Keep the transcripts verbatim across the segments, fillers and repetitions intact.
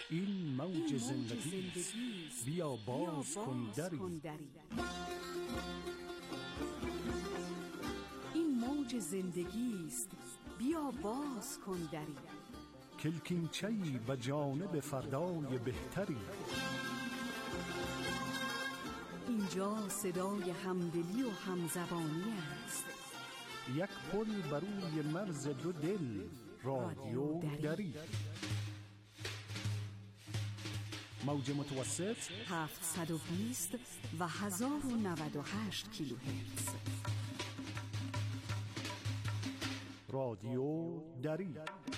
این موج زندگی است، بیا باز کن دری. این موج زندگی است، بیا باز کن دری. کلکینچه‌ای به جانب فردای بهتری. اینجا صدای همدلی و همزبانی است. یک پل بر روی مرز دو دل، رادیو دری. موج متوسط هفتصد و بیست و هزار و نود و هشت کیلوهرتز. رادیو دری.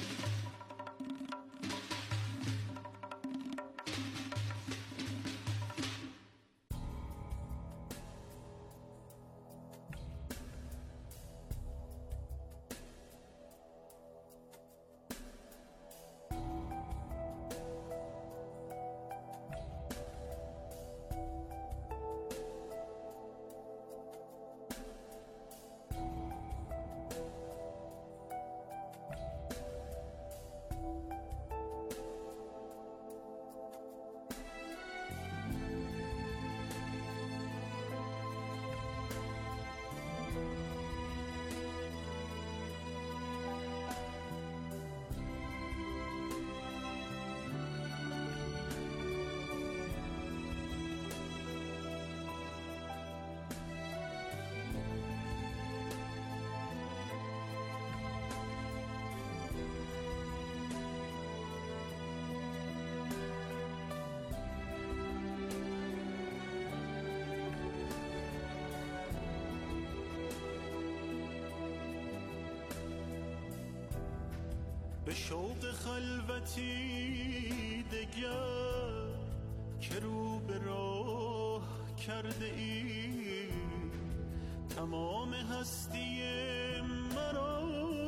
به شوق خلوتی دگر که رو به راه کرده ای، تمام هستی مرا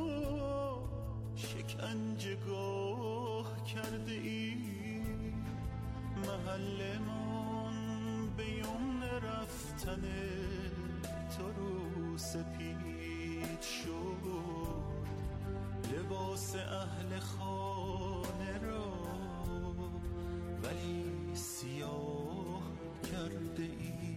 شکنجهگاه کرده ای. محل من به یمن رفتن تو رو سپید شد، لباس اهل خانه را ولی سیاه کرده ای.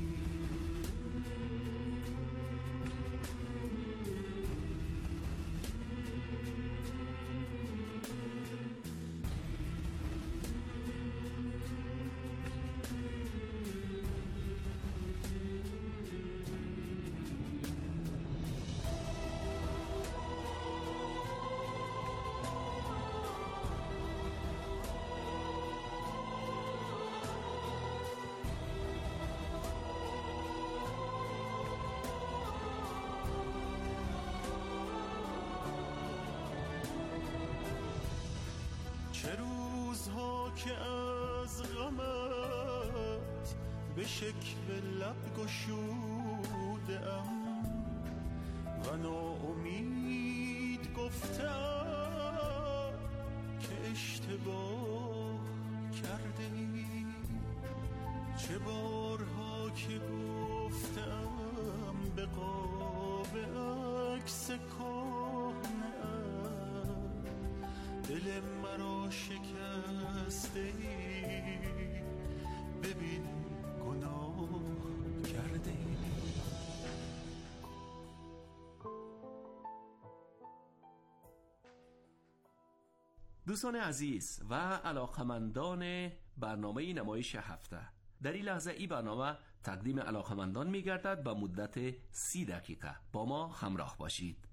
که از غمت به شکل لب گشودم و ناامید گفتم که اشتباه کرده ای. چه بارها که گفتم به قاب عکس کهنه‌ام، دل مرا شکسته ای، ببین گناه کرده ای. دوستان عزیز و علاقمندان برنامه نمایش هفته، در این لحظه این برنامه تقدیم علاقمندان می گردد به مدت سی دقیقه. با ما همراه باشید.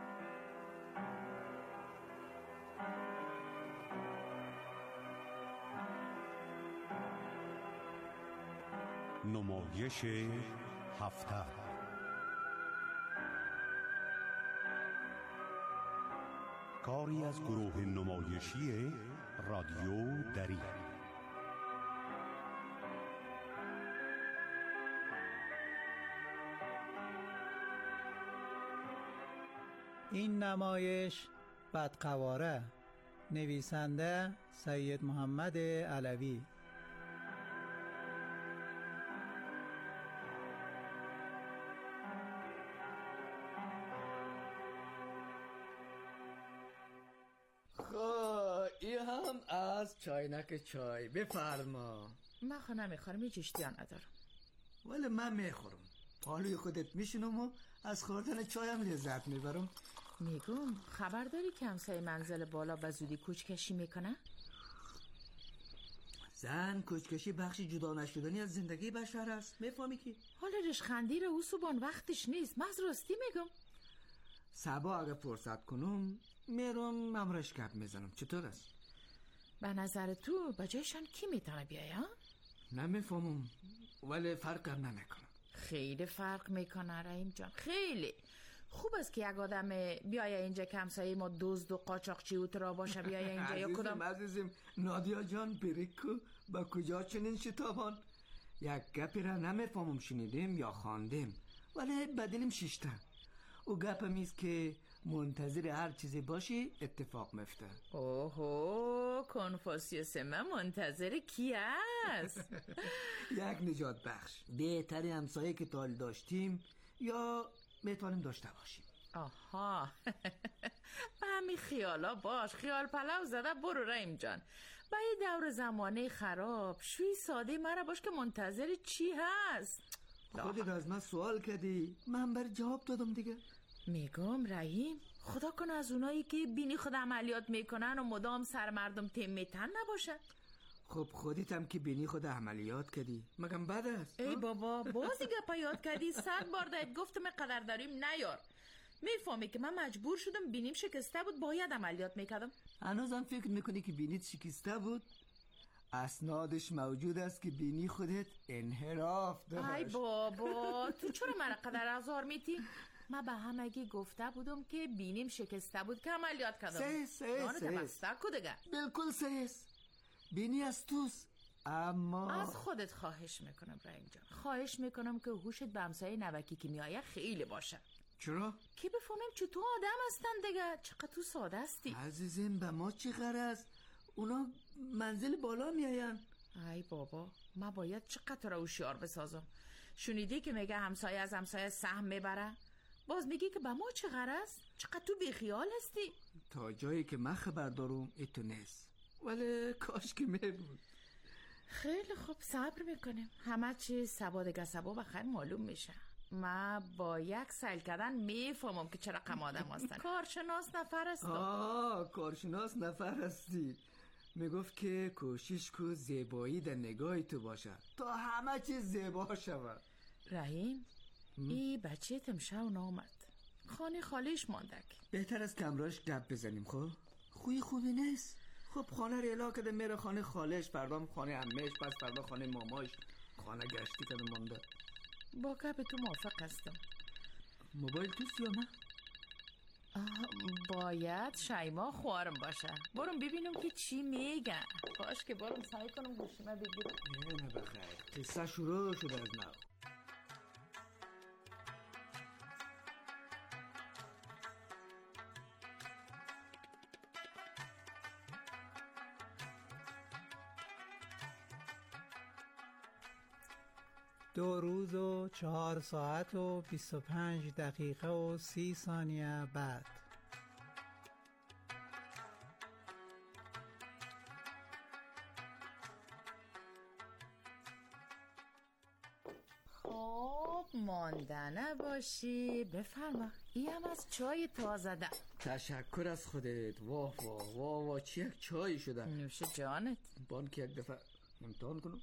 نمایش هفته. کاری از گروه نمایشی رادیو دری. این نمایش بدقواره، نویسنده سید محمد علوی. این هم باز چاینک چای بفرما. من خو نمیخورم، هیچ اشتیا ندارم. ولی من میخورم. پالوی خودت میشینم و از خوردن چایم لذت میبرم. میگم خبر داری که همسایه منزل بالا به زودی کوچکشی میکنه؟ زن کوچکشی بخشی جدا نشدنی از زندگی بشر است، میفهمی که؟ حالا رشخندی رو اوسوبان وقتش نیست. من از راستی میگم. سبا اگه فرصت کنم میرم ممرش گپ میزنم. چطور است؟ به نظر تو به جایشان کی میتونه بیایه؟ نمیفهمم ولی فرقم نمیکنه. خیلی فرق میکنه رحیم جان، خیلی. خوب است که یک آدم بیایه اینجا که همسایه ما دزد و قاچاقچی و ترا باشه بیایه اینجا یا کدام؟ عزیزم نادیا جان بریکو با کجا چنین شتابان؟ یک گپی را نمیفهمم شنیدیم یا خواندیم ولی بدلیم شیشته. او گپم است که منتظر هر چیزی باشی اتفاق میفته. اوهو کنفوسیوس من منتظر کی است؟ یک نجات بخش بهتری همسایه که تا داشتیم یا میتونیم داشته باشیم. آها به همین خیالا باش، خیال پلو زده برو رحیم جان. با یه دور زمانه خراب شوی ساده مرا باش که منتظر چی هست؟ خودت از من سوال کردی من بر جواب دادم دیگه. میگم رحیم خدا کنه از اونایی که بینی خود عملیات میکنن و مدام سر مردم تیم میتن نباشه. خب خودت هم که بینی خود عملیات کردی مگم بد است؟ ای بابا بازی گپا یاد کردی. صد بار دهت گفتم قدر داریم نیار. میفهمی که من مجبور شدم بینیم شکسته بود باید عملیات میکردم. هنوزم فکر میکنی که بینیت شکسته بود؟ اسنادش موجود است که بینی خودت انحراف داشت. ای بابا تو چرا من قدر ازار میتی؟ من به همگی گفته بودم که بینیم شکسته بود که عملیات کردم. سه سه دانه سه تبسته کدگه بالکل سه بینی از توست. اما از خودت خواهش میکنم رحیم جان، خواهش میکنم که هوشت به همسایه نوکی که میایه خیلی باشه. چرا؟ که بفهمیم چطور آدم هستن دیگه. چقدر تو ساده هستی عزیزم. به ما چی غرض؟ اونا منزل بالا میاین. ای بابا من باید چقدر را هوشیار بسازم. شنیدی که میگه همسایه از همسایه سهم میبره؟ باز میگی که به ما چه غرض؟ چقدر تو بیخیال هستی. تا جایی که من خبر دارم ایتو نیست ولی کاش که میبود. خیلی خوب صبر میکنیم. همه چی سبا دگه سبا بخیر معلوم میشه. من با یک سیل کردن میفهمم که چرا قم آدم هستن. کارشناس نفر هستم. آه کارشناس نفر هستی. میگفت که کوشش کو زیبایی در نگاه تو باشه تا همه چیز زیبا شود. رحیم ای بچه تمشو نامد خانه خالیش ماندک. بهتر از کمراش گپ بزنیم. خب خوی خوبی نیست. خب خانه رو اعلام کرده میره خانه خالش، فردا خانه عمهش، پس فردا خانه ماماش. خانه گشتی کرده مانده. با گپ تو موافق هستم. موبایل توست یا نه؟ باید شایما خوارم باشه. برم ببینم که چی میگن. باش که برم سعی کنم گوشیمه بگیرم. نه بخیر قصه شروع شده از نو. دو روز و چهار ساعت و بیست و پنج دقیقه و سی ثانیه بعد. خب مانده نباشی. بفرما این هم از چای تازه ده. تشکر از خودت. واه واه واه واه چی یک چای شده. نوش جانت. بان که یک دفعه امتحان کنم.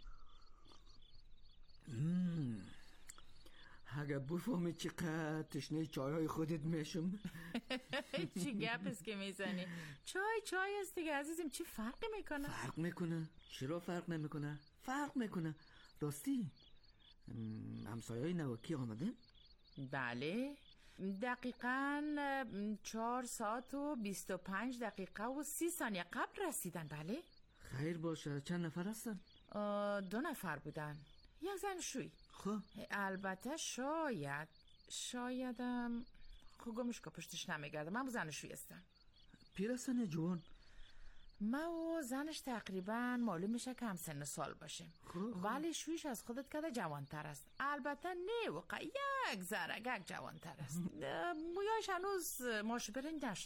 مم. اگه بفهمی چقدر تشنه چای های خودت میشم. چی گپ است که میزنی؟ چای چای است دیگه عزیزم. چی فرق میکنه؟ فرق میکنه. چرا فرق نمیکنه؟ فرق میکنه. راستی همسایه های نوکی آمده؟ بله دقیقاً چهار ساعت و بیست و پنج دقیقه و سی ثانیه قبل رسیدن. بله خیر باشه. چند نفر هستن؟ دو نفر بودن. یک زن شوی. خب البته شاید شایدم خب گمش که پشتش نمیگرده. من با زن شوی هستم. پیر هستن یا جوان؟ من و زنش تقریبا معلوم میشه که هم سن سال باشیم. ولی شویش از خودت کده جوانتر است. البته نه واقعا یک ذره یک جوانتر است. مویاش هنوز ماشو برنج نشده.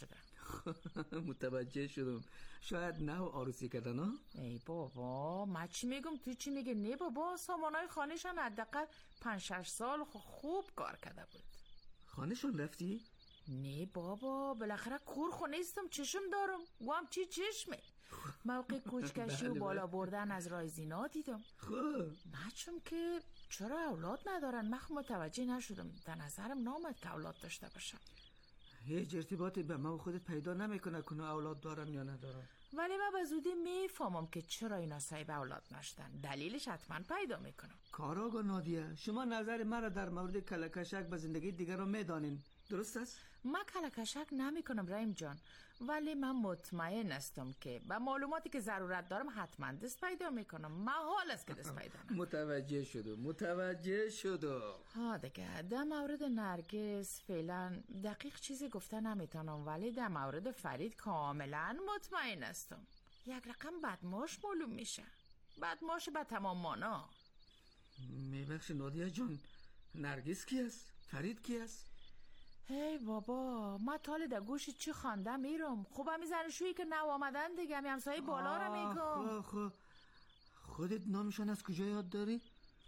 متوجه شدم. شاید نه عروسی کردن ها؟ ای بابا من چی میگم تو چی میگه؟ نه بابا سامانای خانهشان حداقل پنج شش سال خوب کار کرده بود. خانهشون رفتی؟ نه بابا بالاخره کور خونه استم چشم دارم و هم چی چشمه. موقع کوچکشی و بالا بردن از راه زینا دیدم. خب بچم که چرا اولاد ندارن؟ من متوجه نشدم. در نظرم نامد که اولاد داشته باشن. هیچ ارتباطی به ما و خودت پیدا نمیکنه که اولاد دارن یا ندارن. ولی من به زودی میفهمم که چرا اینا صاحب اولاد نشدن. دلیلش حتما پیدا میکنم. کاراگاه نادیه، شما نظر مرا در مورد کلکشک به زندگی دیگر رو میدانین، درست است؟ من کلکشک نمی کنم رحیم جان، ولی من مطمئن هستم که با معلوماتی که ضرورت دارم حتما دست پیدا میکنم. محال است که دست پیدا نکنم. متوجه شدم متوجه شدم. ها دیگه در مورد نرگس فعلا دقیق چیزی گفته نمیتونم، ولی در مورد فرید کاملا مطمئن هستم. یک رقم بدماش معلوم میشه، بدماش به تمام مانا. میبخش نادیه جان، نرگس کی است؟ فرید کی است؟ هی بابا ما تاله در گوش چی خانده میرم. خوب همی زنشویی که نو آمدن دیگه، همی همسایه بالا رو میگم. خب خودت نامشان از کجا یاد داری؟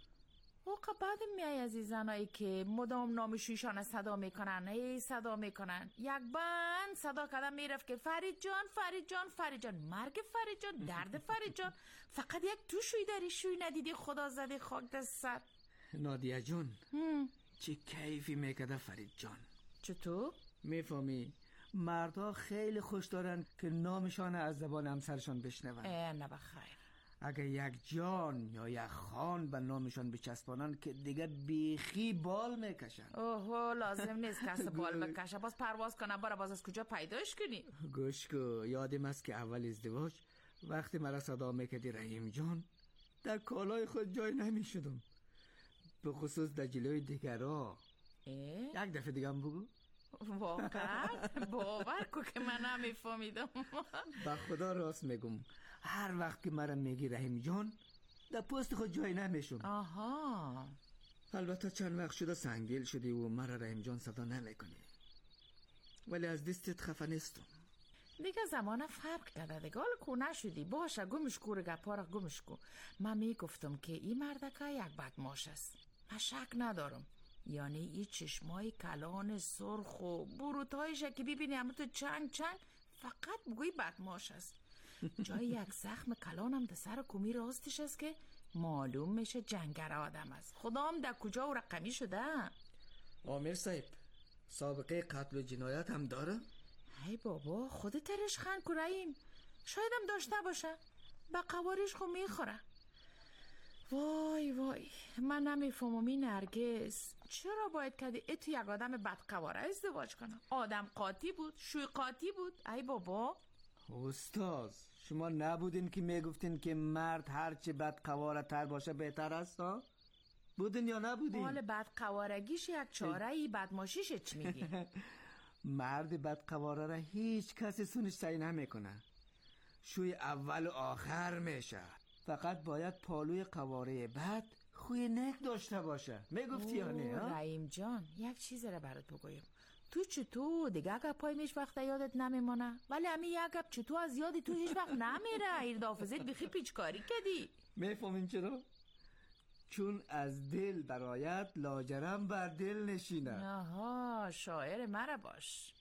اوقا بعد میای از این زنایی که مدام نامشویشان صدا میکنن، هی صدا میکنن، یک بند صدا کردن میرفت که فرید جان فرید جان فرید جان، مرگ فرید جان، درد فرید جان. فقط یک تو شوی داری، شوی ندیدی خدا زدی خاک دست سر. نادیه جان چه کیفی میکده فرید جان. چطور؟ میفهمی مردها خیلی خوش دارن که نامشان از زبان همسرشان بشنون. نه بخیر. اگه یک جان یا یک خان به نامشان بچسبانن که دیگه بیخی بال میکشن. اوه لازم نیست کس بال بکشه، باز پرواز کنه برا باز از کجا پیداش کنی؟ گوش کو، یادم است که اول ازدواج وقتی مرا صدا میکردی رحیم جان، در کالای خود جای نمیشدم، به خصوص در جلوی دیگرها. یک دفعه دیگه هم بگو. واقعا باور کو که من نمیفهمیدم. با خدا راست میگم، هر وقت که مرا میگی رحیم جان در پست خود جای نمیشم. آها. البته چند وقت شده سنگیل شدی و مرا رحیم جان صدا نمیکنی، ولی از دستت خفه نیستم. دیگه زمان فرق کرده دیگه، حالا کو نشدی باشه گمش کو رو گپارا گمش کو. من میگفتم که این مردکه یک بدماش است، من شک ندارم. یعنی این چشمای کلان سرخ و بروتایش که ببینی همه تو چنگ چنگ فقط بگوی بدماش است. جای یک زخم کلان هم در سر کومی راستش است که معلوم میشه جنگر آدم است. خدا هم در کجا و رقمی شده. آمیر صاحب سابقه قتل و جنایت هم داره؟ ای بابا خودت ترش خند کنیم، شاید هم داشته باشه، به قوارش خو میخوره. وای وای من نمیفهمم این نرگس چرا باید کردی ای تو یک آدم بدقواره ازدواج کنم؟ آدم قاطی بود، شوی قاطی بود. ای بابا استاد شما نبودین که میگفتین که مرد هرچه بدقواره تر باشه بهتر است ها؟ بودین یا نبودین؟ مال بدقوارگیش یک چاره ای بدماشیش چی میگی؟ مرد بدقواره را هیچ کسی سونش سعی نمیکنه، شوی اول و آخر میشه. فقط باید پالوی قواره بد خوی نک داشته باشه. میگفتی یا نه؟ رحیم جان یک چیز را برات بگویم، تو چطور دیگه اگر پای میش وقت یادت نمیمانه، ولی امی یک گپ چطور از یادی تو هیچ وقت نمیره. ایرد حافظت بخی پیچکاری کردی. میفهمین چرا؟ چون از دل برایت لاجرم بر دل نشینه. آها شاعر مرا باش.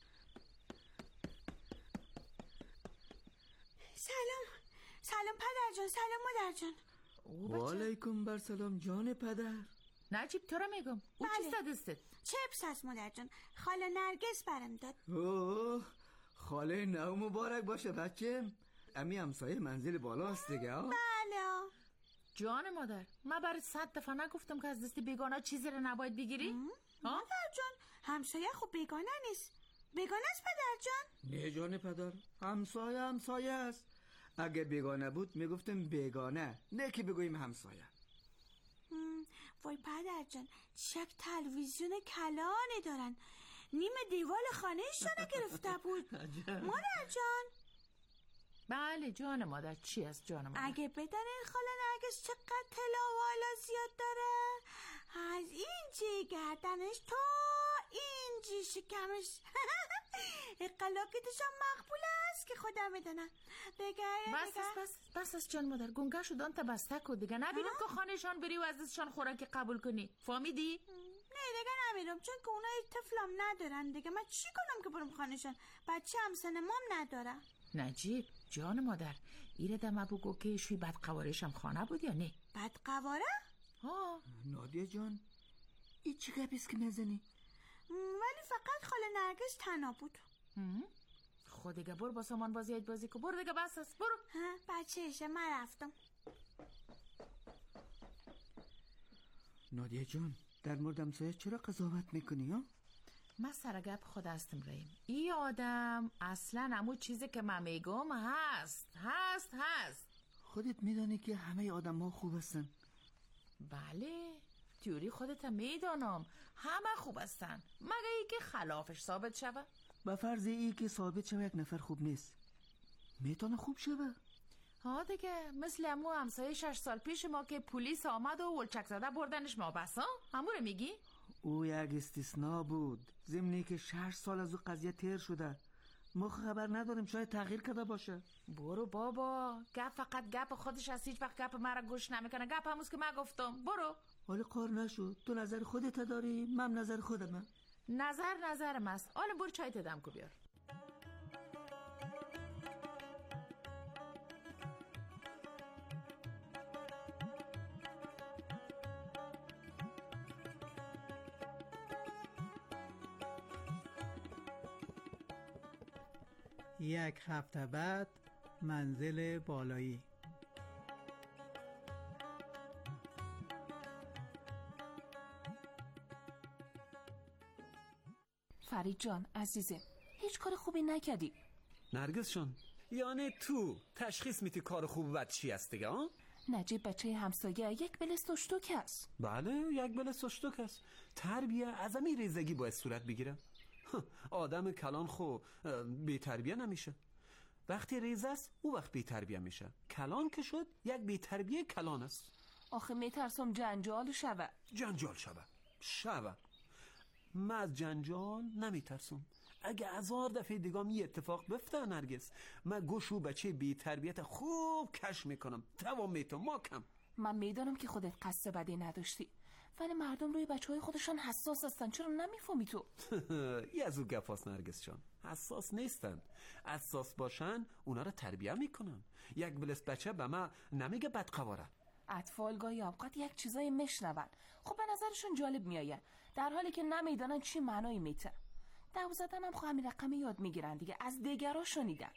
سلام سلام پدر جان، سلام مادر جان. و علیکم بر سلام جان پدر. نجیب تو را میگم او بله. چیست دستت؟ چپس هست مادر جان، خاله نرگس برم داد. اوه خاله نو مبارک باشه بچه. امی همسایه منزل بالا است دیگه. بله جان مادر من برای صد دفعه نگفتم که از دست بیگانه چیزی رو نباید بگیری؟ مادر جان همسایه خوب بیگانه نیست. بیگانه است پدر جان؟ نه جان پدر، همسایه همسایه است. اگه بیگانه بود میگفتم بیگانه، نه که بگوییم همسایه. وای پدر جان چک تلویزیون کلانی دارن، نیم دیوال خانهشون گرفته بود. مادر جان. بله جان مادر. چی است جان مادر؟ اگه بدانین خاله نرگس چقدر طلا و والا زیاد داره، از این چی گردنش تا این اینجی شکمش. قلاقیتش هم مقبول است که خودم میدونم. بگه بس بس بس بس جان مادر، گنگه شدان تا بسته کن دیگه. نبینم که خانهشان بری و ازشان خوراکی قبول کنی. فهمیدی؟ نه دیگه نمیرم، چون که اونای طفلم ندارن دیگه. من چی کنم که برم خانهشان؟ بچه هم سن مام نداره. نجیب جان مادر، ایره دم بگو که شوی بدقوارشم خانه بود یا نه؟ بدقواره؟ ها نادیا جان، این چی گپیست که میزنی؟ ولی فقط خاله نرگس تنها بود. خود دیگه برو با سامان بازی بازی کن. برو دیگه بس است، برو. ها بچهشه، من رفتم. نادیا جان، در مورد همسایه چرا قضاوت میکنی ها؟ من سرگپ خود هستم ریم. این آدم اصلا همون چیزی که من میگم هست هست هست. خودت میدانی که همه آدم ها خوب هستن. بله تیوری خودت میدانم همه خوب هستن، مگه ای که خلافش ثابت شوه. با فرض ای که ثابت شوه یک نفر خوب نیست، میتونه خوب شوه. ها دیگه، مثل امو همسایه شش سال پیش ما که پلیس آمد و ولچک زده بردنش ما بس ها؟ همو رو میگی؟ او یک استثناء بود، ضمنی که شش سال از او قضیه تیر شده. ما خبر نداریم، شاید تغییر کرده باشه. برو بابا، گپ فقط گپ خودش هست، هیچ وقت گپ مرا گوش نمیکنه. گپ هموز که من گفتم. برو. حالا کار نشد، تو نظر خودت داری، من نظر خودمه. نظر نظرم است. حالا برو چای تدم کو بیار. یک هفته بعد منزل بالایی. فرید جان عزیزم، هیچ کار خوبی نکردی. نرگس جان، یعنی تو تشخیص میدی کار خوب و بد چی است دیگه ها؟ نجیب بچه همسایه یک بلست و شتوک است. بله یک بلست و شتوک است. تربیه از همین ریزگی باید صورت بگیره. آدم کلان خو بی تربیه نمیشه. وقتی ریز است او وقت بی تربیه میشه. کلان که شد یک بی تربیه کلان است. آخه میترسم جنجال شوه. جنجال شوه شوه من از جنجال نمیترسم. اگه هزار دفعه دیگه می اتفاق بفته نرگس، من گوشو بچه بی تربیت خوب کش میکنم. دوام میتونم ماکم. من میدانم که خودت قصد بدی نداشتی، ولی مردم روی بچه های خودشان حساس هستن. چرا نمیفهمی تو؟ یه از او گفاست نرگس جان. حساس نیستن. حساس باشن اونا رو تربیه میکنن. یک بلست بچه به من نمیگه بدقواره. اطفال گاهی اوقات یک چیزایی میشنون، خب به نظرشون جالب میآید، در حالی که نمیدانن چی معنایی میته. دو زدن هم خب همین رقمی یاد میگیرن دیگه، از دیگرها شنیدن.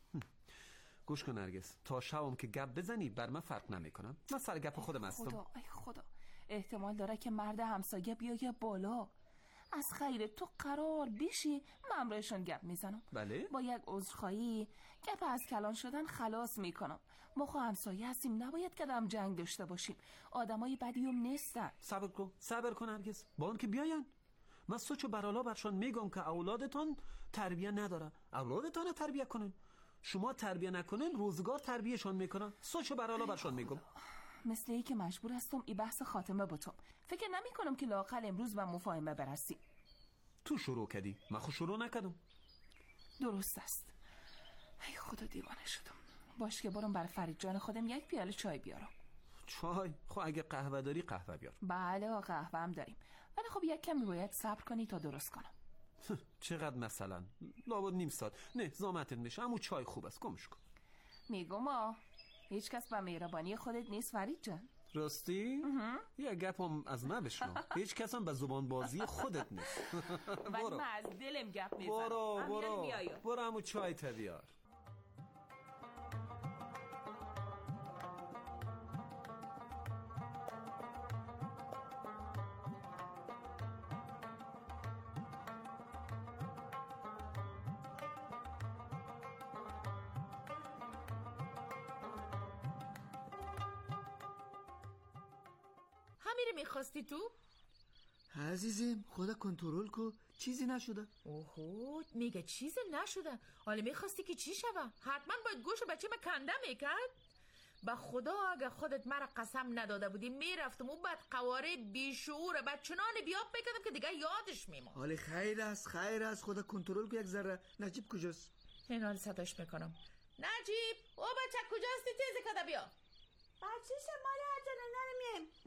گوش کن نرگس، تا شبم که گپ بزنی بر من فرق نمیکنم. من سر گپ خودم هستم. خدا ای خدا، احتمال داره که مرد همسایه بیایه بالا. از خیر تو قرار بشی من امرایشان گپ میزنم. بله؟ با یک عذرخواهی گپ از کلان شدن خلاص میکنم. ما خو همسایه هستیم، نباید کدام جنگ داشته باشیم. آدمای بدیوم نیستن. صبر کن صبر کن نرگس، با اون که بیاین من سوچو برالا برشان میگم که اولادتان تربیه نداره. اولادتان رو تربیه کنین. شما تربیه نکنین روزگار تربیهشان میکنن. سوچو برالا برشان میگم. مثل ای که مجبور هستم ای بحث خاتمه با تو. فکر نمی کنم که لااقل امروز به مفاهمه برسی. تو شروع کردی، من خود شروع نکردم. درست است. ای خدا دیوانه شدم. باش که برم برای فرید جان خودم یک پیاله چای بیارم. چای؟ خب اگه قهوه داری قهوه بیار. بله قهوه هم داریم، ولی خب یک کمی باید صبر کنی تا درست کنم. چقدر مثلا؟ لابد نیم ساعت. نه زامتت میشه، اما چای خوب است. گمش کن. میگم آ هیچ کس به مهربانی خودت نیست فرید جان. راستی؟ یه گپ هم از من بشنو. هیچ کس هم به زبان بازی خودت نیست. ولی من از دلم گپ میزنم. برو برو برو همون چای تا بیار. همیره میخواستی تو؟ عزیزم خدا کنترل کو، چیزی نشده. اوهو میگه چیزی نشده. حالا میخواستی که چی شوه؟ حتما باید گوش بچه ما کنده میکرد. به خدا اگه خودت مرا قسم نداده بودی میرفتم اون بد قواره بیشعور بعد چنان بیاب بکردم که دیگه یادش میمون. حالی خیر است خیر است، خدا کنترل که یک ذره. نجیب کجاست؟ این حال صداش میکنم. نجیب او بچه کجاستی؟ تیزی کده بیا. بچه‌ش مادر جان اینا رو میم.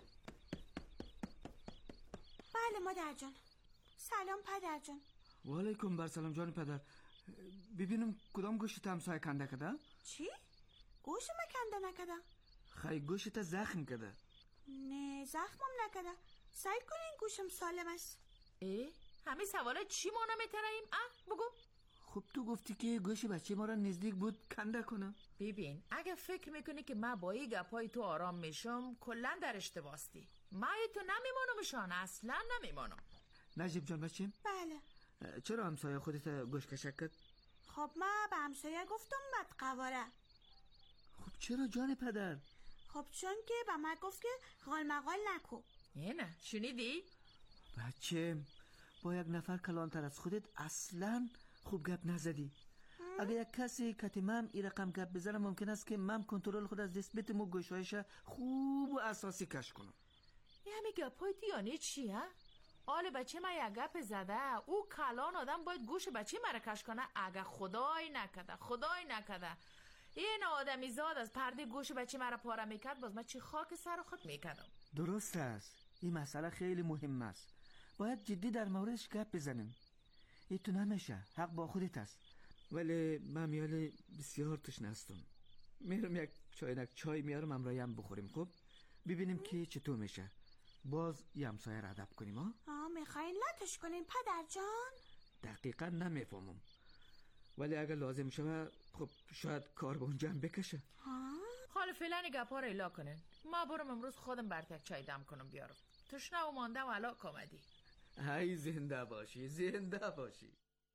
بله مادر جان. سلام پدر جان. و علیکم بر سلام جان پدر. ببینم کدام گوشت همسایه کنده کده؟ چی؟ گوش ما کنده نکده؟ خیلی گوشت زخم کده. نه زخمم نکده. سعی کنین گوشم سالم است. ای همه سوالات چی ما نمیترهیم؟ اه بگو. خب تو گفتی که گوش بچه ما را نزدیک بود کنده کنم. ببین اگه فکر میکنی که من با این گپای تو آرام میشم کلا در اشتباستی. من تو نمیمانمشان، اصلا نمیمانم. نجیب جان بچیم؟ بله. چرا همسایه خودت گوش کشک کرد؟ خب من به همسایه گفتم بد قواره. خب چرا جان پدر؟ خب چون که به من گفت که غال مقال نکو. یه نه شنیدی؟ بچه با یک نفر کلانتر از خودت اصلا خوب گپ نزدی. اگه یک کسی کتیمم این رقم گپ بزنه ممکن است که من کنترل خود از دست بتم و گوشایش خوب و اساسی کش کنم. یه همه گپای دیانه چیه؟ آل بچه من یک گپ زده او کلان آدم باید گوش بچه مرا کش کنه. اگه خدای نکده خدای نکده این آدمی زاد از پرده گوش بچه مرا پاره میکرد باز من چی خاک سر خود میکردم. درست است، این مسئله خیلی مهم است، باید جدی در موردش گپ بزنیم. این تو نمیشه، حق با خودت است. ولی من میال بسیار تشنه هستم. میرم یک چاینک چای میارم امرایم بخوریم. خب ببینیم که چطور میشه. باز یه همسایه را ادب کنیم. ها آه میخواین لطش کنین پدر جان؟ دقیقا نمیفهمم، ولی اگر لازم شود خب شاید کار به اونجا هم بکشه. حالا فعلا گپا رو ایلا کنین. ما برم امروز خودم برتک چای دم کنم بیارم. تشنه و ماندم علا کامدی. ای زنده باشی زنده باشی.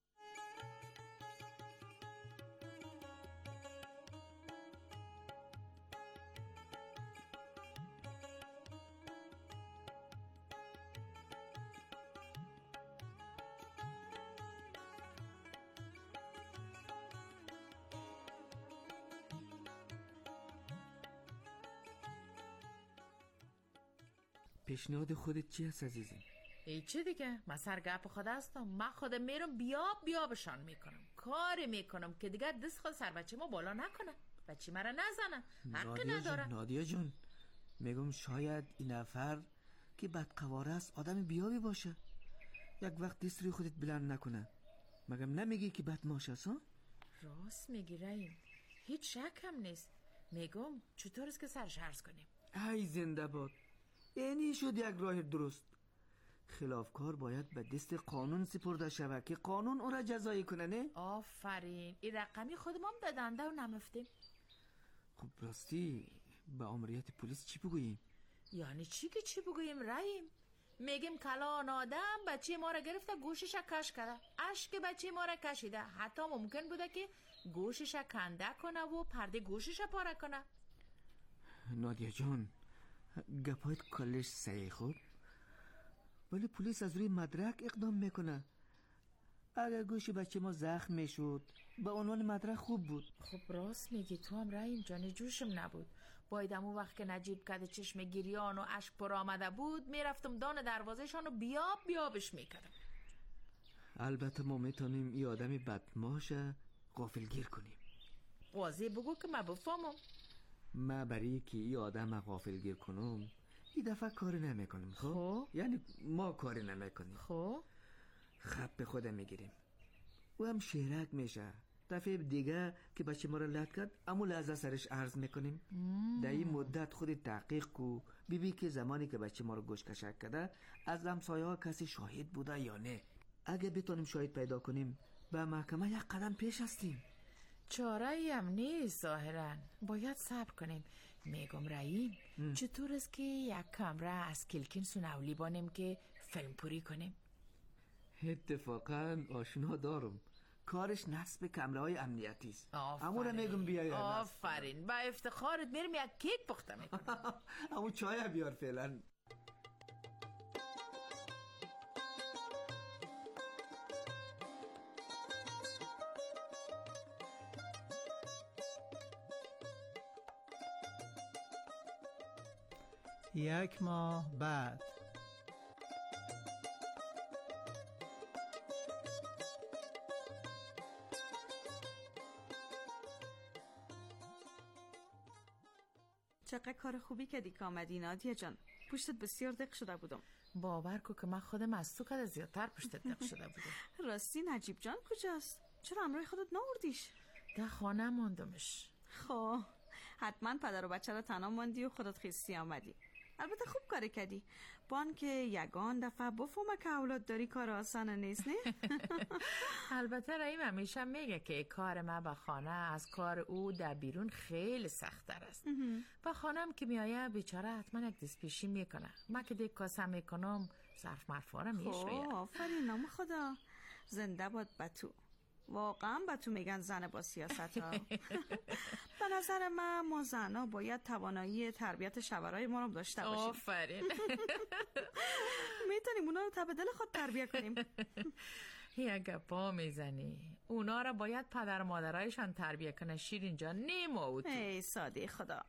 پیشنهاد خودت چی هست عزیزم؟ ای چی دیگه؟ من سر گپ خود هستم. من خودم میرم بیاب بیابشان میکنم، کاری میکنم که دیگر دست خود سر بچه ما بالا نکنه، بچه مرا نزنه، حق نداره. نادیا جون میگم شاید این نفر که بدقواره است آدم بیابی باشه، یک وقت دست روی خودت بلند نکنه. مگم نمیگی که بدماش است؟ راست میگی ریم، هیچ شک هم نیست. میگم چطور است که سرش عرض کنیم؟ ای زنده باد، یعنی شد یک راه درست. خلافکار باید به دست قانون سپرده شود که قانون او را جزایی کنه. نه؟ آفرین، این رقمی خودم هم دادنده و نمفتیم. خب راستی به امریت پلیس چی بگوییم؟ یعنی چی که چی بگوییم رحیم؟ میگیم کلان آدم بچه ما را گرفته گوشش کش کرده، اشک بچه ما را کشیده، حتی ممکن بوده که گوشش کنده کنه و پرده گوشش پاره کنه. نادیا جان گپایت کلش صحیح، خوب، ولی پلیس از روی مدرک اقدام میکنه. اگر گوش بچه ما زخم میشد به عنوان مدرک خوب بود. خب راست میگی تو هم رحیم جان، جوشم نبود. بایدم اون وقت که نجیب کده چشم گریان و اشک پر آمده بود میرفتم دان دروازهشان و بیاب بیابش میکردم. البته ما میتونیم ای آدمی بدماشه غافلگیر کنیم. واضح بگو که من بفهمم. ما برای که ای آدم غافلگیر کنم این دفعه کاری نمیکنیم. خب یعنی ما کاری نمیکنیم. خب خب به خودم میگیریم و هم شهرک میشه. دفعه دیگه که بچه ما را لط کرد امو لحظه سرش عرض میکنیم. در این مدت خود تحقیق کو بیبی که زمانی که بچه ما را گوش کشک کرده از همسایه ها کسی شاهد بوده یا نه. اگه بتونیم شاهد پیدا کنیم به محکمه یک قدم پیش هستیم. چاره ای هم نیست ظاهرا، باید صبر کنیم. میگم رحیم چطور است که یک کامره از کلکین سونولی بانیم که فیلم پوری کنیم؟ اتفاقا آشنا دارم، کارش نصب کامره های امنیتی است. امو را میگم بیای. آفرین، با افتخارت میرم یک کیک پخته میکنم. امو چای بیار فعلا. یک ماه بعد. چقدر کار خوبی کردی که آمدی نادیا جان. پشتت بسیار دق شده بودم. باور کن که من خودم از تو کده زیادتر پشتت دق شده بودم. راستی نجیب جان کجاست؟ چرا همراه خودت نوردیش؟ در خانه ماندمش. خب حتما پدر و بچه رو تنها ماندی و خودت خیستی آمدی. البته خوب کاری کردی. بان که یگان دفعه بفهمه که اولاد داری کار آسانه نیست نه؟ البته رحیم همیشه میگه که کار ما با خانه از کار او در بیرون خیلی سخت‌تر است. و خانم که میایه بیچاره حتما یک دست پیشی میکنه. من که دیگه کاسه میکنم ظرف مرفاره میشویه. خب آفرین نام خدا. زنده باد بتو. واقعا به تو میگن زن با سیاست ها. به نظر من ما زنها باید توانایی تربیت شوهرای ما رو داشته باشیم. آفرین. میتونیم اونا رو تبدیل خود تربیت کنیم. یک پا میزنی. اونا رو باید پدر مادرایشان تربیت کنه شیرین جان. نیمه او تو. ای ساده خدا.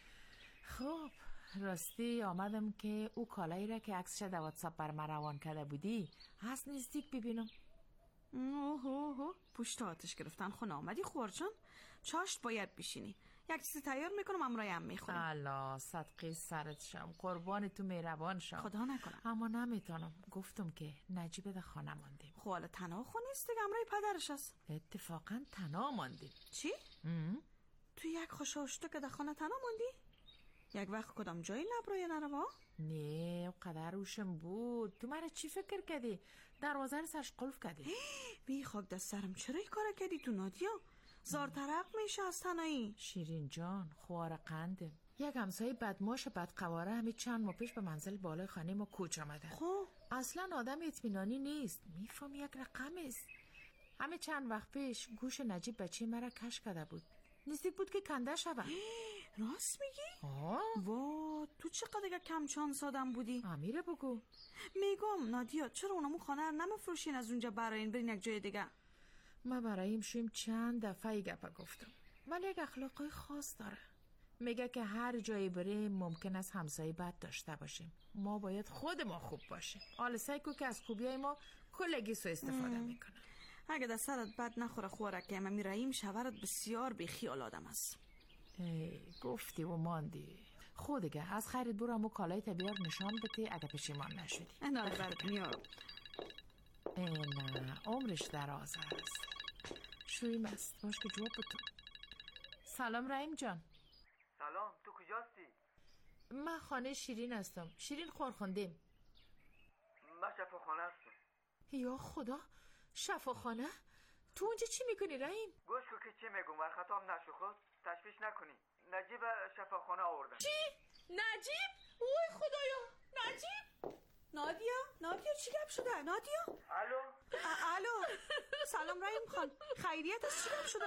خب راستی آمدم که او کالایی را که عکسش در واتساپ بر من روان کرده بودی هست نزدیک ببینم. اوه اوه پشت آتش گرفتن خونه آمدی خوارجان. چاشت باید بشینی. یک چیزی تیار میکنم امرای هم میخورم. الله صدقه سرت شم. قربان تو مهربان شم. خدا نکنم. اما نمیتونم. گفتم که نجیب در خانه ماندیم. خب حالا تنها خونه است دیگه امرای پدرش است. اتفاقا تنها ماندیم. چی؟ ام؟ تو یک خوشاشتو که در خانه تنها ماندی؟ یک وقت کدام جایی لبرای نروا؟ نه قدر روشم بود. تو مرا چی فکر کردی؟ دروازه رو سرش قلف کردی. بی خاک دست سرم چرا این کار کردی تو نادیا؟ زار ترق میشه از تنهایی. شیرین جان خوار قنده. یک همسایه بدماش بدقواره همین چند ماه پیش به منزل بالای خانه ما کوچ آمده. خب اصلا آدم اطمینانی نیست. میفهم یک رقم است. همین چند وقت پیش گوش نجیب بچه مرا کش کرده بود. نزدیک بود که کنده شود. راست میگی؟ آه وا تو چقدر دیگه کم چانس آدم بودی. امیره بگو. میگم نادیا چرا اونمو خانه رو نمیفروشین از اونجا براین برین یک جای دیگه؟ ما برایم شویم چند دفعه گپا گفتم ولی یک اخلاقای خاص داره. میگه که هر جایی بریم ممکن است همسایه بد داشته باشیم. ما باید خود ما خوب باشیم. حالا سعی کن که از خوبیای ما کلگی سو استفاده میکنه. اگه در سرت بد نخوره خواره که من میراییم شوهرت بسیار بی خیال آدم است. ای گفتی و ماندی. خود دیگه از خرید برو همو کالای بیار نشان بده اگه پشیمان نشدی. نه برد میار. ای نه عمرش دراز است. شویم است باش که جواب بتون. سلام رحیم جان. سلام تو کجاستی؟ من خانه شیرین هستم. شیرین خورخوندیم. من شفاخانه هستم. یا خدا شفاخانه؟ تو اونجا چی میکنی رحیم؟ گوش کن که چی میگم بر خطام نشو خود تشویش نکنی. نجیب شفاخانه آوردن. چی؟ نجیب؟ اوی خدایا نجیب؟ نادیا؟ نادیا چی گپ شده؟ نادیا؟ الو؟ الو سلام رحیم خان خیریت است چی گپ شده؟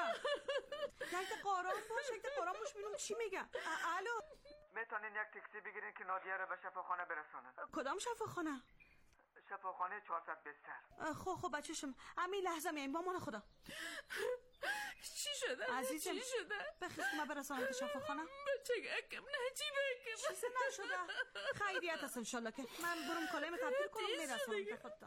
یک قارام باش یک قارام باش ببینم چی میگه. الو میتونین یک تاکسی بگیرین که نادیا رو به شفاخانه برسونن. کدام شفاخانه؟ شفاخانه چهارصد بستر. خب خب بچه‌شم همین لحظه میایم با من خدا. چی شده؟ عزیزم چی شده؟ بخیز که من برسانم به شفاخانه. بچه اکم نجیبه اکم چیزی نشده. خیریت است انشالله که من برم کلایم تبدیل کنم میرسانم به خدا.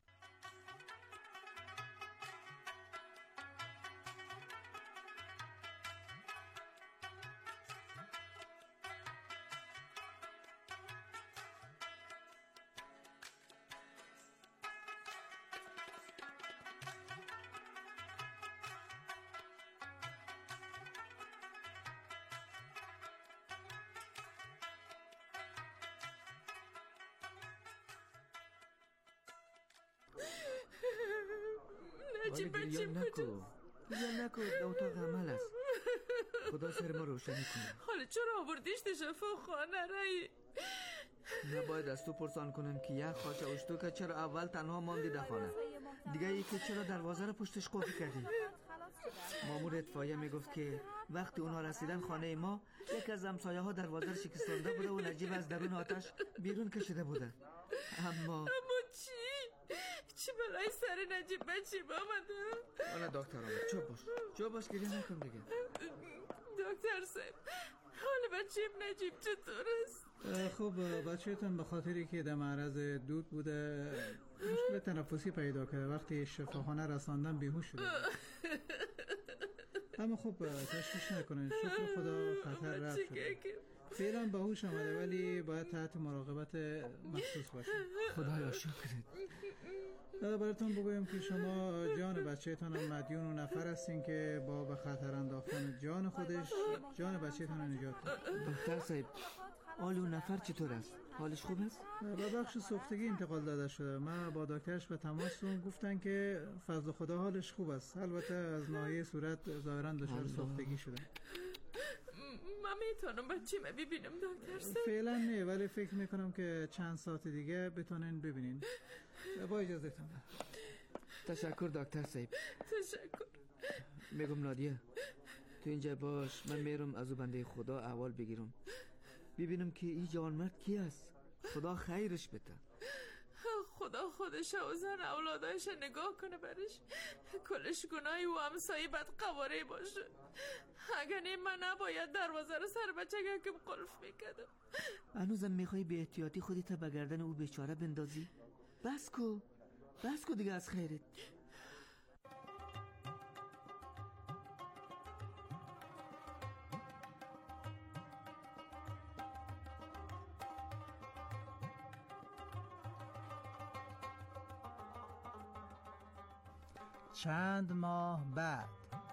نجیب بچه نکو یا نکو اتاق عمل است. خدا سر ما روشنی کنه. حالا چرا آوردیش در شفاخانه رایی؟ نباید از تو پرسان کنن که یک خاشه اشتو که چرا اول تنها ماندی در خانه، دیگه ای که چرا دروازه رو پشتش قفل کردی. مامور اطفایه میگفت که وقتی اونها رسیدن خانه ما یک از همسایه ها دروازه رو شکستانده بوده و نجیب از درون آتش بیرون کشیده بوده. اما اما چی؟ چی بلای سر نجیب بچه با آمده؟ حالا دکتر آمد چوب باش چوب باش گریه نکن دیگه. دکتر صاحب حال بچه نجیب چطور است؟ خب بچه‌تون به خاطری که در معرض دود بوده مشکل تنفسی پیدا کرده، وقتی شفاخانه رساندن بیهوش شده. اما خب تشویش نکنین، شکر خدا خطر رفت شده. فعلا به هوش آمده ولی باید تحت مراقبت مخصوص باشید. خدایا شکرت. براتون بگویم که شما جان بچه‌تان مدیون و نفر هستین که با به خطر انداختن جان خودش جان بچه‌تان نجات داد. دکتر صاحب حال اون نفر چطور است؟ حالش خوب است؟ به بخش سوختگی انتقال داده شده. من با دکترش به تماس گفتن که فضل خدا حالش خوب است. البته از ناحیه صورت ظاهرا دچار سوختگی شده. من میتونم بچه‌م ببینم دکتر صاحب؟ فعلا نه، ولی فکر میکنم که چند ساعت دیگه بتونین ببینین. با اجازهتون. تشکر دکتر صاحب. تشکر. میگم نادیه تو اینجا باش، من میرم از او بنده خدا احوال بگیرم ببینم که این جوانمرد کی است. خدا خیرش بده. خدا خودش و زن اولادایش نگاه کنه برش. کلش گناهی و همسایه بد قواره باشه. اگر نه من نباید دروازه رو سر بچه که قلف میکردم. هنوزم میخوای به احتیاطی خودت به گردن او بیچاره بندازی؟ بس کو بس کو دیگه از خیرت. چند ماه بعد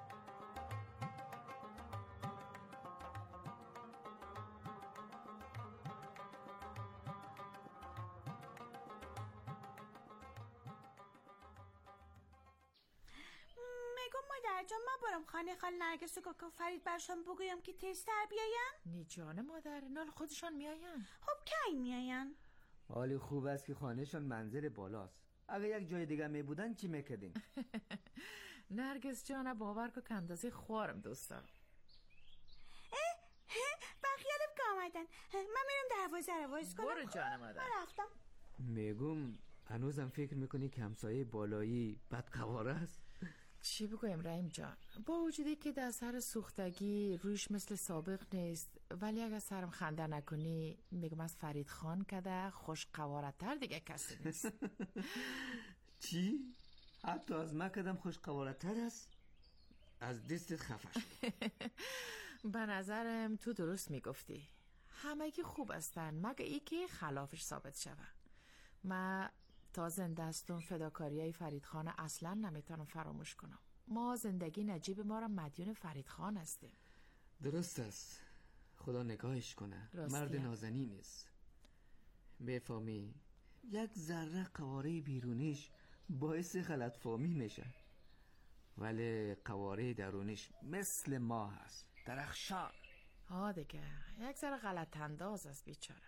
مادر جان من برم خانه خال نرگس و کاکا فرید برشان بگویم که تیستر بیاین؟ نی جان مادر نال خودشان میاین. خب کی میاین؟ حالی خوب است که خانهشان منزل بالاست. اگه یک جای دیگه می بودن چی میکردین؟ نرگس جان باور که اندازه خوارم دوستم. بخیالم که آمدن. من میرم دروازه رو باز کنم. برو جان مادر. من رفتم. میگم هنوزم فکر میکنی که همسایه بالایی بدقواره است؟ چی بگویم رحیم جان، با وجودی که در سر سوختگی رویش مثل سابق نیست، ولی اگر سرم خنده نکنی میگم از فرید خان کده خوش قوارتر دیگه کسی نیست. چی؟ حتی از ما کدم خوش قوارتر است؟ از دستت خفه شد. به نظرم تو درست میگفتی. همه که خوب هستن مگه ای که خلافش ثابت شوه. ما تا زنده استون فداکاریای فرید خان اصلا نمیتونم فراموش کنم. ما زندگی نجیب ما را مدیون فرید خان هستیم. درست است. خدا نگاهش کنه. مرد نازنی نیست. بفهمی یک ذره قواره بیرونیش باعث غلط فهمی میشه، ولی قواره درونیش مثل ما هست، درخشان. ها دیگه یک ذره غلط انداز است بیچاره.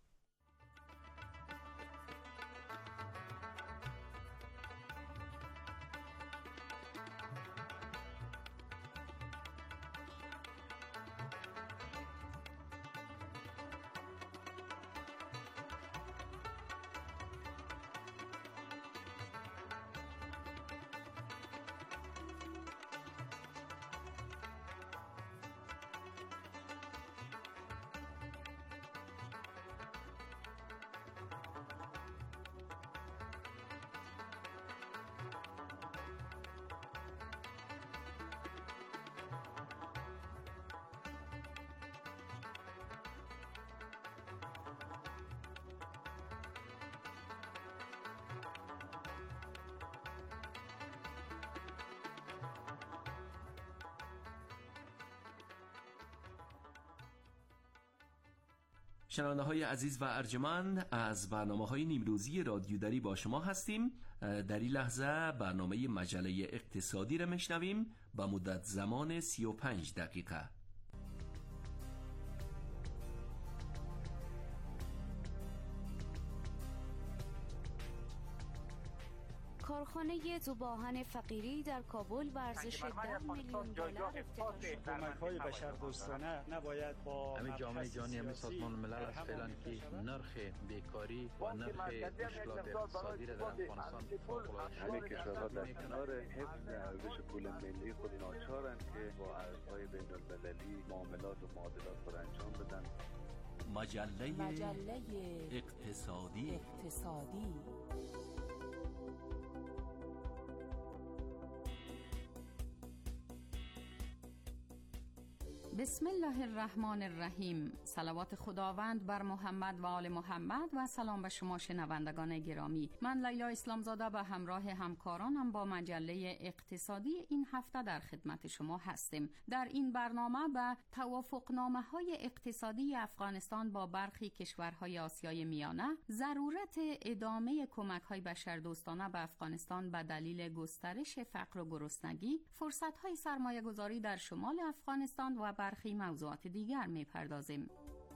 شنونده های عزیز و ارجمند، از برنامه های نیمروزی رادیو دری با شما هستیم. در این لحظه برنامه مجله اقتصادی را میشنویم با مدت زمان سی و پنج دقیقه. کارخانه ذوباهن فقیری در کابل به ارزش ده میلیون دلار افتتاح شد. کمک‌های بشردوستانه نباید با همین جامعه جهانی همین سازمان ملل از فعلا که نرخ بیکاری و نرخ مشکلات اقتصادی را در افغانستان فوق‌العاده همه کشورها در کنار حفظ ارزش پول ملی خود ناچارند که با ارزهای بین‌المللی معاملات و معادلات خود انجام بدن. مجله, مجله اقتصادی اقتصادی بسم الله الرحمن الرحیم. صلوات خداوند بر محمد و آل محمد و سلام به شما شنوندگان گرامی. من لیلا اسلامزاده به همراه همکارانم با مجله اقتصادی این هفته در خدمت شما هستیم. در این برنامه به توافقنامه‌های اقتصادی افغانستان با برخی کشورهای آسیای میانه، ضرورت ادامه کمک‌های بشردوستانه به افغانستان به دلیل گسترش فقر و گرسنگی، فرصت‌های سرمایه‌گذاری در شمال افغانستان و برخی موضوعات دیگر می‌پردازیم.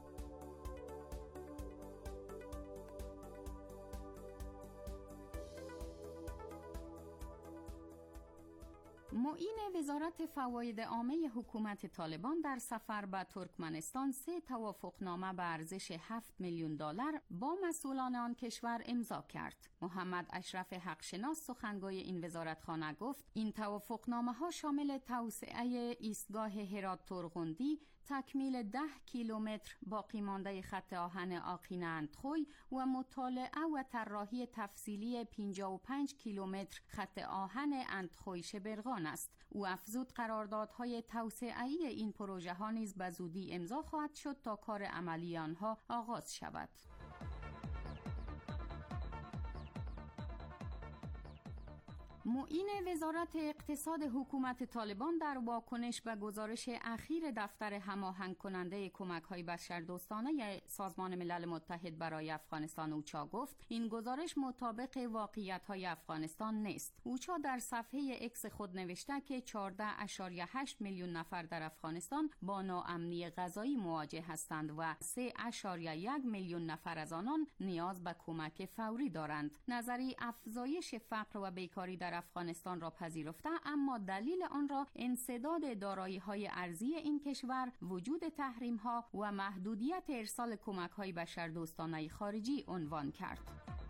معین وزارت فواید عامه حکومت طالبان در سفر به ترکمنستان سه توافقنامه به ارزش هفت میلیون دلار با مسئولان آن کشور امضا کرد. محمد اشرف حقشناس سخنگوی این وزارتخانه گفت این توافقنامه‌ها شامل توسعه ایستگاه هرات ترغندی، تکمیل ده کیلومتر باقی مانده خط آهن آقین اندخوی و مطالعه و طراحی تفصیلی پنجاه و پنج کیلومتر خط آهن اندخوی شبرغان است. او افزود قراردادهای توسعه‌ای این پروژه ها نیز به زودی امضا خواهد شد تا کار عملی آنها آغاز شود. معین وزارت اقتصاد حکومت طالبان در واکنش به گزارش اخیر دفتر هماهنگ کننده کمک‌های بشردوستانه سازمان ملل متحد برای افغانستان اوچا گفت این گزارش مطابق واقعیت‌های افغانستان نیست. اوچا در صفحه اکس خود نوشته که چهارده ممیز هشت میلیون نفر در افغانستان با ناامنی غذایی مواجه هستند و سه ممیز یک میلیون نفر از آنان نیاز به کمک فوری دارند. نظری افزایش فقر و بیکاری در افغانستان را پذیرفته، اما دلیل آن را انسداد دارایی‌های ارزی این کشور، وجود تحریم‌ها و محدودیت ارسال کمک‌های بشردوستانه خارجی عنوان کرد.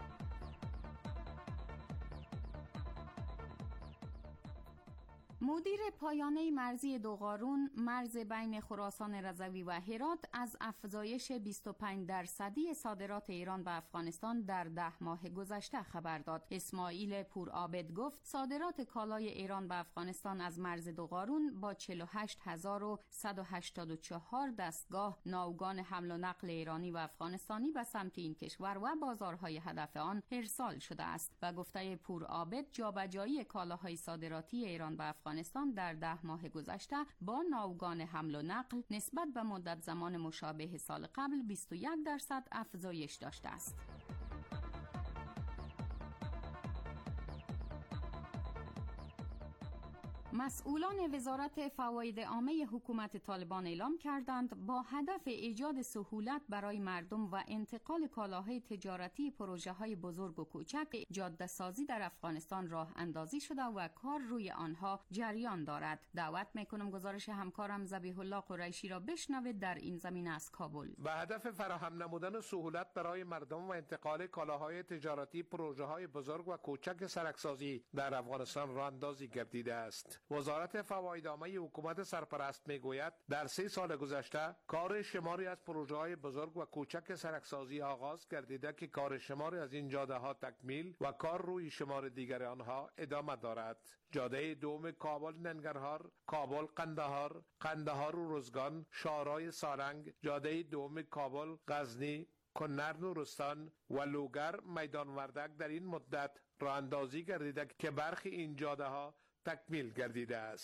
مدیر پایانه مرزی دوغارون، مرز بین خراسان رضوی و هرات، از افزایش بیست و پنج درصدی صادرات ایران به افغانستان در ده ماه گذشته خبر داد. اسماعیل پورعابد گفت صادرات کالای ایران به افغانستان از مرز دوغارون با چهل و هشت هزار و صد و هشتاد و چهار دستگاه ناوگان حمل و نقل ایرانی و افغانستانی به سمت این کشور و بازارهای هدف آن ارسال شده است. و گفته پورعابد جابجایی کالاهای صادراتی ایران به افغانستان در ده ماه گذشته با ناوگان حمل و نقل نسبت به مدت زمان مشابه سال قبل بیست و یک درصد افزایش داشته است. مسئولان وزارت فواید عامه حکومت طالبان اعلام کردند با هدف ایجاد سهولت برای مردم و انتقال کالاهای تجارتی پروژه‌های بزرگ و کوچک، جاده سازی در افغانستان راه اندازی شده و کار روی آنها جریان دارد. دعوت میکنم گزارش همکارم ذبیح الله قریشی را بشنوید در این زمینه از کابل. به هدف فراهم نمودن سهولت برای مردم و انتقال کالاهای تجارتی پروژه‌های بزرگ و کوچک سرکسازی در افغانستان راه اندازی گردیده است. وزارت فواید عامه حکومت سرپرست میگوید در سه سال گذشته کار شماری از پروژه‌های بزرگ و کوچک سرکسازی آغاز گردیده که کار شماری از این جاده ها تکمیل و کار روی شمار دیگر آنها ادامه دارد. جاده دوم کابل ننگرهار، کابل قندهار، قندهار و روزگان، شارای سارنگ، جاده دوم کابل غزنی، کنر نورستان و لوگر میدان وردک در این مدت راه اندازی گردیده که برخی این جاده ها تکمیل گردیده است.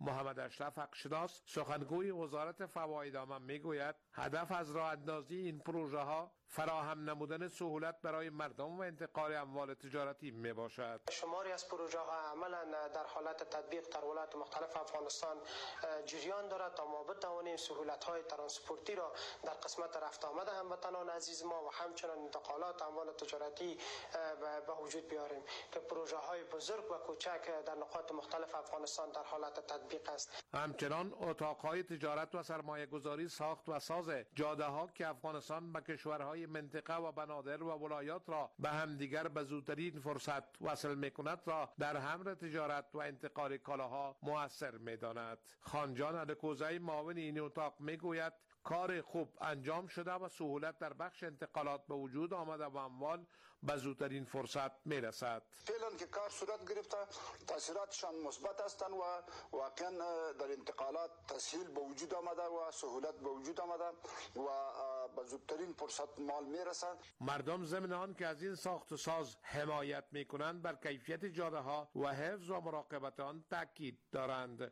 محمد اشرف حقشناس سخنگوی وزارت فوایدنامه میگوید هدف از راه اندازی این پروژه ها فراهم نمودن سهولت برای مردم و انتقال اموال تجارتی می باشد. شماری از پروژه ها عملا در حالت تطبیق در ولایات مختلف افغانستان جریان دارد تا ما بتوانیم سهولت های ترانسپورتی را در قسمت رفت آمد هموطنان عزیز ما و همچنان انتقالات اموال تجارتی به وجود بیاریم که پروژه های بزرگ و کوچک در نقاط مختلف افغانستان در حالت تطبیق است. همچنان اتاق های تجارت و سرمایه گذاری ساخت و ساز جاده ها که افغانستان به کشورهای منطقه و بنادر و ولایات را به همدیگر به زودترین فرصت وصل میکند را در امر تجارت و انتقال کالاها مؤثر میداند. خانجان الکوزی معاون این اتاق میگوید کار خوب انجام شده و سهولت در بخش انتقالات به وجود آمده و اموال به زودترین فرصت میرسد. فعلا که کار صورت گرفته تاثیراتشان مثبت هستند و واقعا در انتقالات تسهیل به وجود آمده و سهولت به وجود آمده و به زودترین فرصت مال میرسد. مردم ضمن آن که از این ساخت و ساز حمایت میکنند بر کیفیت جاده ها و حفظ و مراقبت آن تاکید دارند.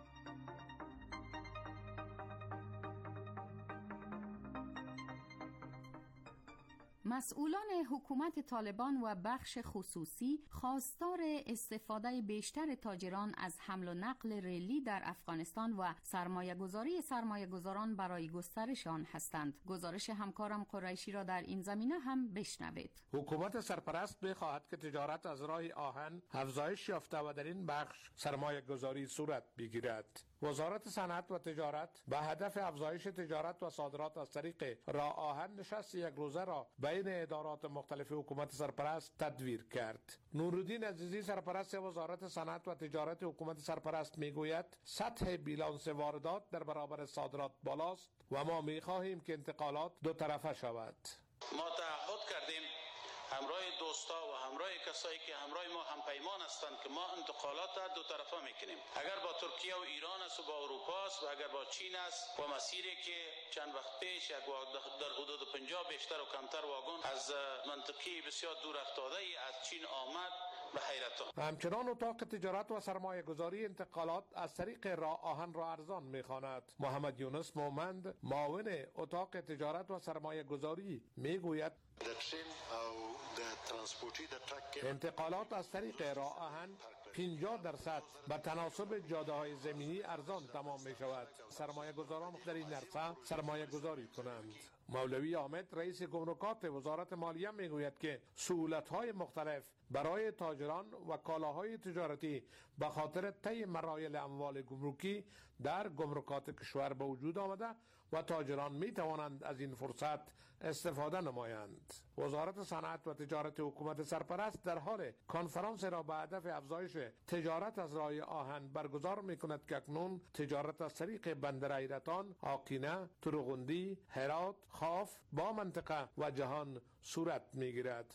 مسئولان حکومت طالبان و بخش خصوصی خواستار استفاده بیشتر تاجران از حمل و نقل ریلی در افغانستان و سرمایه گذاری سرمایه گذاران برای گسترش آن هستند. گزارش همکارم قریشی را در این زمینه هم بشنوید. حکومت سرپرست می‌خواهد که تجارت از راه آهن افزایش یافته و در این بخش سرمایه گذاری صورت بگیرد. وزارت صنعت و تجارت به هدف افزایش تجارت و صادرات از طریق راه آهن نشست یک روزه را بین ادارات مختلف حکومت سرپرست تدویر کرد. نورالدین عزیزی سرپرست وزارت صنعت و تجارت حکومت سرپرست میگوید سطح بیلانس واردات در برابر صادرات بالاست و ما میخواهیم که انتقالات دو طرفه شود. ما تعهد کردیم همراه دوستا و همراه کسایی که همراه ما هم پیمان هستند که ما انتقالات را دو طرفه میکنیم. اگر با ترکیه و ایران است و با اروپا است و اگر با چین است و مسیری که چند وقت پیش یک در حدود پنجاه بیشتر و کمتر واگن از منطقه بسیار دور افتاده از چین آمد به حیرتان. همچنان اتاق تجارت و سرمایه گذاری انتقالات از طریق راه آهن را ارزان میخواند. محمد یونس مومند معاون اتاق تجارت و سرمایه گذاری میگوید انتقالات از طریق راه آهن پنجاه درصد به تناسب جاده های زمینی ارزان تمام می شود. سرمایه گذاران در این عرصه سرمایه گذاری کنند. مولوی حامد رئیس گمرکات وزارت مالیه می گوید که سهولت های مختلف برای تاجران و کالاهای تجارتی به خاطر طی مراحل اموال گمرکی در گمرکات کشور به وجود آمده و تاجران می توانند از این فرصت استفاده نمایند. وزارت صنعت و تجارت حکومت سرپرست در حال کنفرانس را به هدف افزایش تجارت از راه آهن برگزار می کند که اکنون تجارت از طریق بندر حیرتان، آقینه، تروغندی، هرات، خاف با منطقه و جهان صورت می گیرد.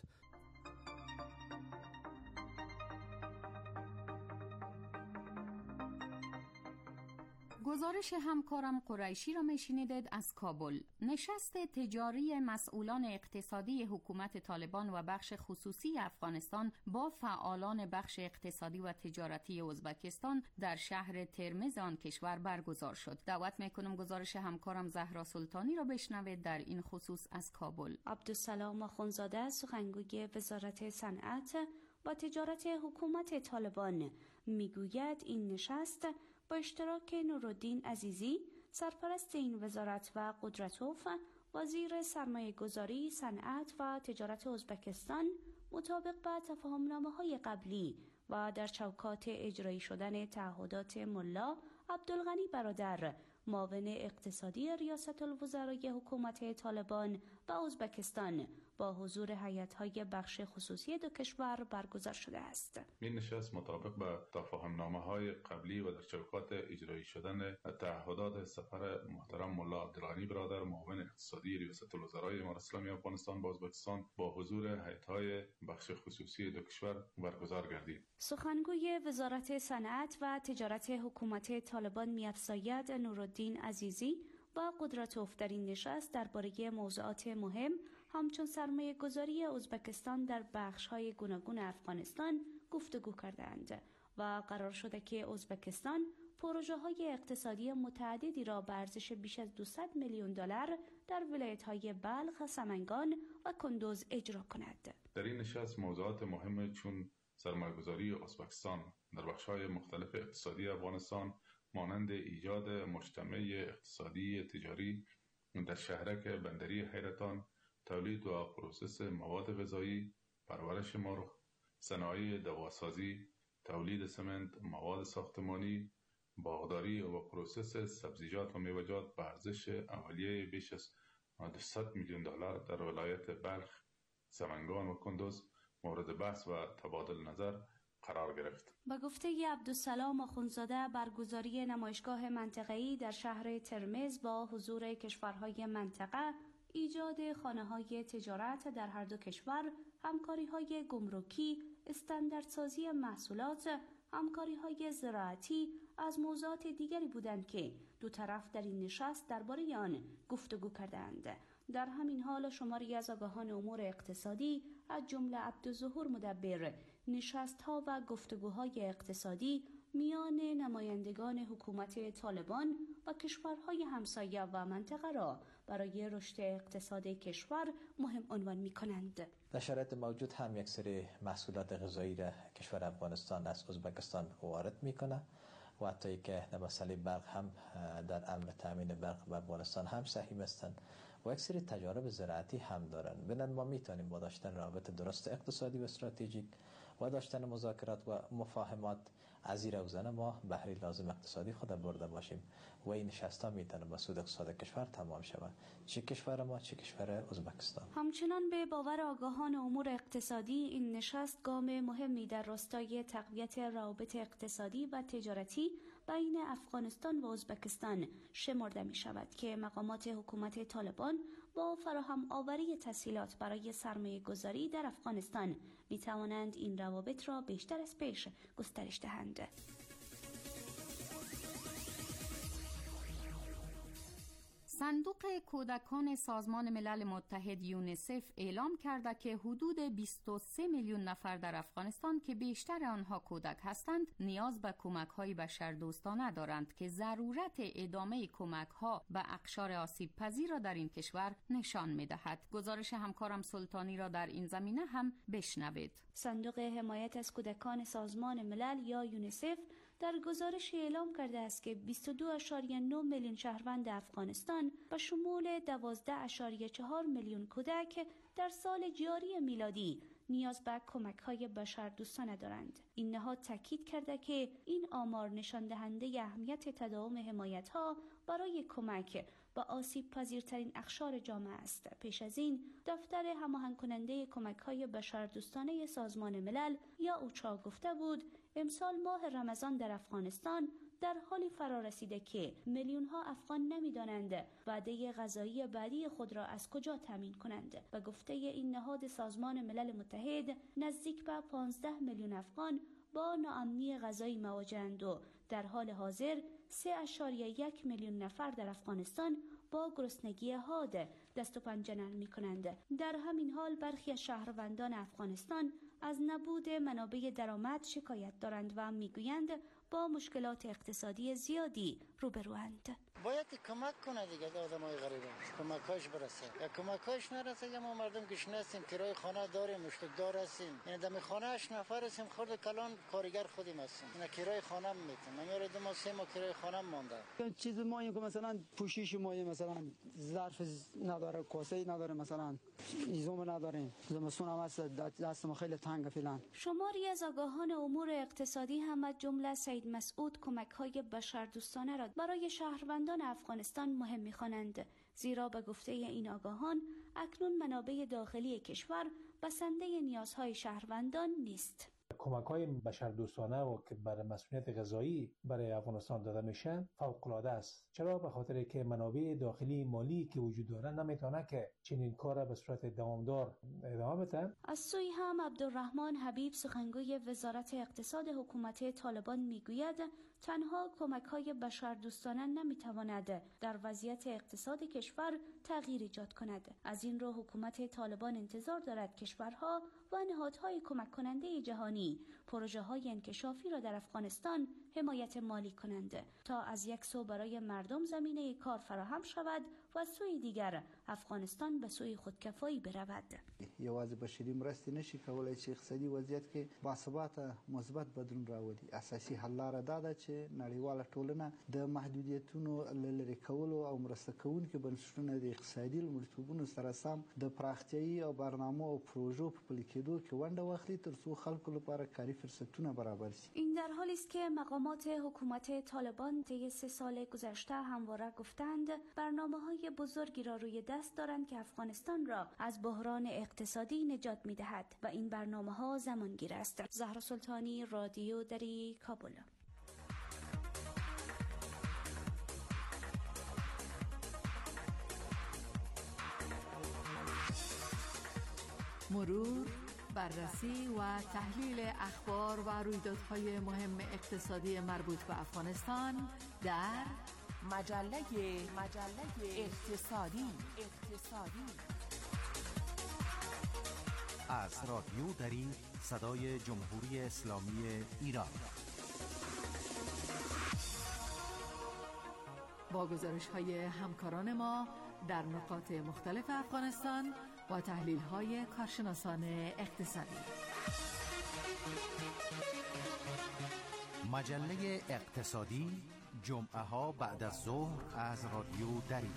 گزارش همکارم قریشی را میشنیدید از کابل. نشست تجاری مسئولان اقتصادی حکومت طالبان و بخش خصوصی افغانستان با فعالان بخش اقتصادی و تجارتی ازبکستان در شهر ترمز آن کشور برگزار شد. دعوت میکنم گزارش همکارم زهرا سلطانی را بشنوید در این خصوص از کابل. عبدالسلام آخونزاده سخنگوی وزارت صنعت و تجارت حکومت طالبان میگوید این نشست با اشتراک نورالدین عزیزی سرپرست این وزارت و قدرتوف وزیر سرمایه گذاری، صنعت و تجارت ازبکستان مطابق با تفاهمنامه‌های قبلی و در چوکات اجرایی شدن تعهدات ملا عبدالغنی برادر معاون اقتصادی ریاست الوزرای حکومت طالبان و ازبکستان با حضور هیئت‌های بخش خصوصی دو کشور برگزار شده است. این نشست مطابق با تفاهم‌نامه‌های قبلی و در چوکات اجرایی شدن تعهدات سفر محترم ملا عبدالغنی برادر معاون اقتصادی ریاست الوزرای امارت اسلامی افغانستان با ازبکستان با حضور هیئت‌های بخش خصوصی دو کشور برگزار گردید. سخنگوی وزارت صنعت و تجارت حکومت طالبان می‌افزاید نورالدین عزیزی با قدرتوف در این نشست درباره موضوعات مهم همچون سرمایه گذاری ازبکستان در بخش‌های گوناگون افغانستان گفتگو کردند و قرار شده که ازبکستان پروژه های اقتصادی متعددی را به ارزش بیش از دویست میلیون دلار در ولایت‌های بلخ، سمنگان و کندوز اجرا کند. در این نشست موضوعات مهم چون سرمایه‌گذاری ازبکستان در بخش‌های مختلف اقتصادی افغانستان مانند ایجاد مجتمع اقتصادی تجاری در شهرک بندری حیرتان، تولید و پروسس مواد غذایی، پرورش مرغ، صنایع دواسازی، تولید سمنت، مواد ساختمانی، باغداری و پروسس سبزیجات و میوه‌جات به ارزش اولیه بیش از دویست میلیون دلار در ولایت بلخ، سمنگان و کندوز مورد بحث و تبادل نظر قرار گرفت. با گفته عبدالسلام آخوندزاده، برگزاری نمایشگاه منطقه‌ای در شهر ترمز با حضور کشورهای منطقه، ایجاد خانه‌های تجارت در هر دو کشور، همکاری‌های گمرکی، استانداردسازی محصولات، همکاری‌های زراعتی از موضوعات دیگری بودند که دو طرف در این نشست درباره آن گفتگو کردند. در همین حال شماری از آگاهان امور اقتصادی از جمله عبدالظهور مدبر نشست‌ها و گفتگوهای اقتصادی میان نمایندگان حکومت طالبان و کشورهای همسایه و منطقه را برای رشد اقتصاد کشور مهم عنوان می‌کنند. در شرایط موجود هم یک سری محصولات غذایی را کشور افغانستان از ازبکستان وارد میکنه و حتی که مسئله برق هم در امر تامین برق و افغانستان هم سهیم هستند و یک سری تجارب زراعتی هم دارن. بنابراین ما میتونیم با داشتن رابطه درست اقتصادی و استراتژیک و داشتن مذاکرات و مفاهمات از این روزنه ما بهره لازم اقتصادی خود برده باشیم و این نشست‌ها میتونه به سود اقتصاد کشور تمام شود، چه کشور ما چه کشور ازبکستان. همچنان به باور آگاهان امور اقتصادی این نشست گام مهمی در راستای تقویت روابط اقتصادی و تجارتی بین افغانستان و ازبکستان شمرده می شود که مقامات حکومت طالبان با فراهم آوری تسهیلات برای سرمایه گذاری در افغانستان می توانند این روابط را بیشتر از پیش گسترش دهند. صندوق کودکان سازمان ملل متحد یونیسف اعلام کرده که حدود بیست و سه میلیون نفر در افغانستان که بیشتر آنها کودک هستند نیاز به کمک‌های بشردوستانه دارند که ضرورت ادامه کمک‌ها به اقشار آسیب پذیر را در این کشور نشان می‌دهد. گزارش همکارم سلطانی را در این زمینه هم بشنوید. صندوق حمایت از کودکان سازمان ملل یا یونیسف در گزارش اعلام کرده است که بیست و دو ممیز نه میلیون شهروند افغانستان به شمول دوازده ممیز چهار میلیون کودک در سال جاری میلادی نیاز به کمک‌های بشردوستانه دارند. این نهاد تاکید کرده که این آمار نشان دهنده اهمیت تداوم حمایت‌ها برای کمک به آسیب پذیرترین اقشار جامعه است. پیش از این دفتر هماهنگ کننده کمک‌های بشردوستانه سازمان ملل یا اوچا گفته بود امسال ماه رمضان در افغانستان در حالی فرا رسیده که میلیون‌ها افغان نمی‌دانند وعده غذایی بعدی خود را از کجا تامین کنند. به گفته این نهاد سازمان ملل متحد نزدیک به پانزده میلیون افغان با ناامنی غذایی مواجه‌اند و در حال حاضر سه ممیز یک میلیون نفر در افغانستان با گرسنگی حاد دست و پنجه نرم می‌کنند. در همین حال برخی از شهروندان افغانستان از نبود منابع درآمد شکایت دارند و میگویند با مشکلات اقتصادی زیادی روبروند. باید کمک کنه دیگه آدمای غریب، کمکاش برسه. یا کمکاش نرسه یا ما مردم گشنه هستیم، کرای خانه داریم، مشتکدار هستیم. یعنی دم خانه هشت نفر هستیم، خرد کلان کارگر خودیم هستیم. اینا کرای خانه میتیم. من دو ماه سه ماه کرای خانه مونده. اون چیز ما این که مثلا پوشش ما مثلا ظرف نداره، کاسه نداره، مثلا ایزوم نداریم. زمستون هم هست، دست ما خیلی تنگه فعلا. شماری از آگاهان امور اقتصادی هم از جمله سید مسعود کمک‌های بشردوستانه را برای شهروندان افغانستان مهم می‌خوانند، زیرا به گفته این آگاهان اکنون منابع داخلی کشور بسنده نیازهای شهروندان نیست. کمک‌های بشردوستانه و که برای مسئولیت غذایی برای افغانستان داده میشن فوق‌العاده است. چرا؟ به خاطر که منابع داخلی مالی که وجود داره نمیتونه که چنین کار به صورت دوامدار ادامه بده. از سوی هم عبدالرحمن حبیب سخنگوی وزارت اقتصاد حکومت طالبان میگوید تنها کمک‌های بشردوستانه نمیتواند در وضعیت اقتصاد کشور تغییر ایجاد کند. از این رو حکومت طالبان انتظار دارد کشورها و نهادهای کمک کننده جهانی پروژه‌های انکشافی را در افغانستان حمایت مالی کنند تا از یک سو برای مردم زمینه کار فراهم شود و از سوی دیگر افغانستان به سوی خودکفایی برود. یوازې بشري مرستې نشي کولای چې اقتصادي وضعیت کې باثباته مثبت بدلون راولي. اساسي حل لاره دا ده چې نړیواله ټولنه د محدودیتونو لرې کولو او مرسته کوونکو بنسټونو د اقتصادي لومړیتوبونو سره سم د پراختیايي او برنامو او پروژو په پلي کېدو کې ونډه واخلي ترڅو خلکو لپاره کاري فرصتونه برابر شي. این در حالی است که مقامات حکومت طالبان طی سه سال گذشته همواره گفتند برنامه‌های بزرگی را روی دست دارند که افغانستان را از بحران اقتصادی نجات می‌دهد و این برنامه‌ها زمانگیر است. زهرا سلطانی، رادیو دری، کابل. مرور، بررسی و تحلیل اخبار و رویدادهای مهم اقتصادی مربوط به افغانستان در مجله مجله اقتصادی اقتصادی از رادیو دری صدای جمهوری اسلامی ایران. با گزارش‌های همکاران ما در نقاط مختلف افغانستان با تحلیل‌های کارشناسان اقتصادی. مجله اقتصادی جمعه ها بعد از ظهر از رادیو دری.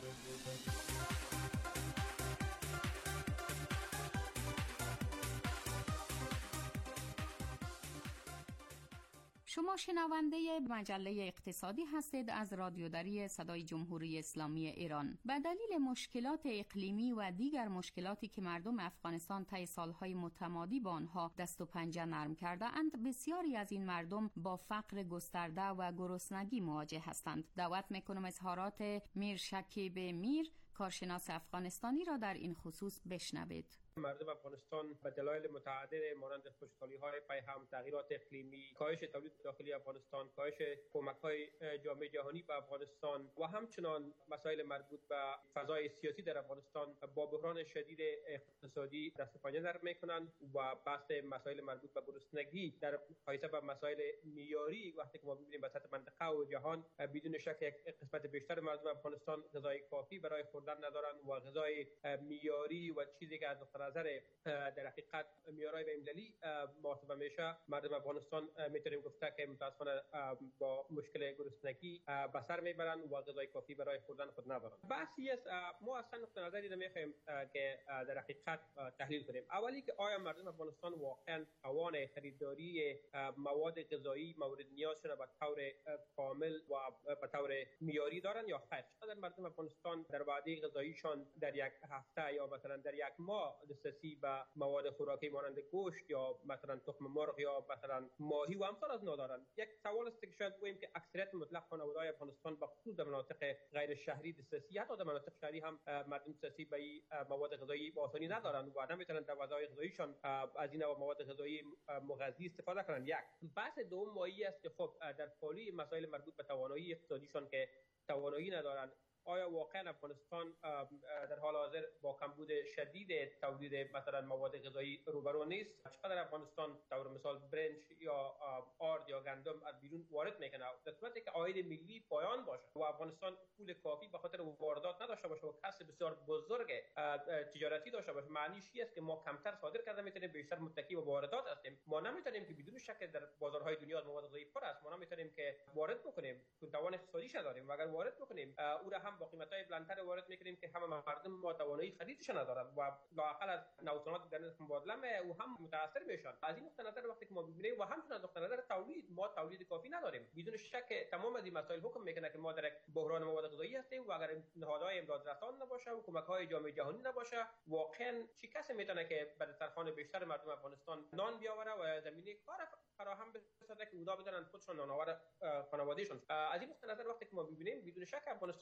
شما شنونده مجله اقتصادی هستید از رادیو دری صدای جمهوری اسلامی ایران. به دلیل مشکلات اقلیمی و دیگر مشکلاتی که مردم افغانستان طی سالهای متمادی با آنها دست و پنجه نرم کرده اند، بسیاری از این مردم با فقر گسترده و گرسنگی مواجه هستند. دعوت میکنم اظهارات میر شکیب میر، کارشناس افغانستانی را در این خصوص بشنوید. مردم افغانستان به دلایل متعدد مانند خشکسالی‌های پیهم، تغییرات اقلیمی، کاهش تولید داخلی افغانستان، کاهش کمک‌های جامعه جهانی به افغانستان و همچنان مسائل مربوط به فضای سیاسی در افغانستان با بحران شدید اقتصادی دست و پنجه نرم می‌کنند و بحث مسائل مربوط به گرسنگی در مقایسه با مسائل معیاری وقتی که ما ببینیم به سطح منطقه و جهان بدون شک یک قسمت بیشتر مردم افغانستان غذای کافی برای خوردن ندارند و غذای معیاری و چیزی که از نظر در حقیقت معیارهای بین‌المللی محاسبه میشه، مردم افغانستان میتونیم گفته که متاسفانه با مشکل گرسنگی به سر میبرند و غذای کافی برای خوردن خود ندارند. بحثی است ما اصلا نقطه نظری نمیخوایم که در حقیقت تحلیل کنیم. اولی که آیا مردم افغانستان واقعا توان خریداری مواد غذایی مورد نیازشون به طور کامل و به طور معیاری دارند یا خیر؟ چقدر مردم افغانستان در وعده غذاییشان در یک هفته یا مثلا در یک ماه دسترسی به مواد خوراکی مانند گوشت یا مثلا تخم مرغ یا مثلا ماهی و امثال از ندارند؟ یک سوال است که شاید بگوییم که اکثریت مطلق خانواده‌های افغانستان به خصوص در مناطق غیر شهری دسترسی، حتی در مناطق شهری هم مردم دسترسی به مواد غذایی به آسانی ندارند و نمیتونند در غذای غذاییشان از این نوع مواد غذایی مغذی استفاده کنند. یک بحث دوم مایی است که خب در پالی مسائل مربوط به توانایی اقتصادیشان که توانایی ندارند، آیا واقعا افغانستان در حال حاضر با کمبود شدید تولید مثلا مواد غذایی روبرو نیست؟ چقدر افغانستان طور مثال برنج یا آرد یا گندم از بیرون وارد میکنه در صورتی که عاید ملی پایان باشه و افغانستان پول کافی به خاطر واردات نداشته باشه و کسب بسیار بزرگ تجارتی داشته باشه؟ معنیش این است که ما کمتر صادر کرده میتونیم، بیشتر متکی به واردات هستیم. ما نمیتونیم که بدون شک در بازارهای دنیا مواد غذایی پر است، ما نمیتونیم که وارد بکنیم چون توان اقتصادیش نداریم و اگر وارد بکنیم او را هم با قیمت‌های بلندتر وارد می‌کنیم که همه مردم ما توانایی خریدش ندارند و لااقل از نوسانات در نرخ مبادله او هم متاثر میشن. از این نقطه نظر وقتی که ما ببینیم و همچنین از نقطه نظر تولید ما تولید کافی نداریم، بدون شک تمام از این مسائل حکم میکنه که ما در یک بحران مواد غذایی هستیم و اگر نهادهای امدادرسان نباشه و کمک‌های جامعه جهانی نباشه، واقعا چه کسی میتونه که بر سرخوان بیشتر مردم افغانستان نان بیاوره و زمینه کار فراهم بسازه که اونا بدونن خودشون نانآور خانوادهشون. از این نقطه نظر وقتی که ما ببینیم بدون شک افغانستان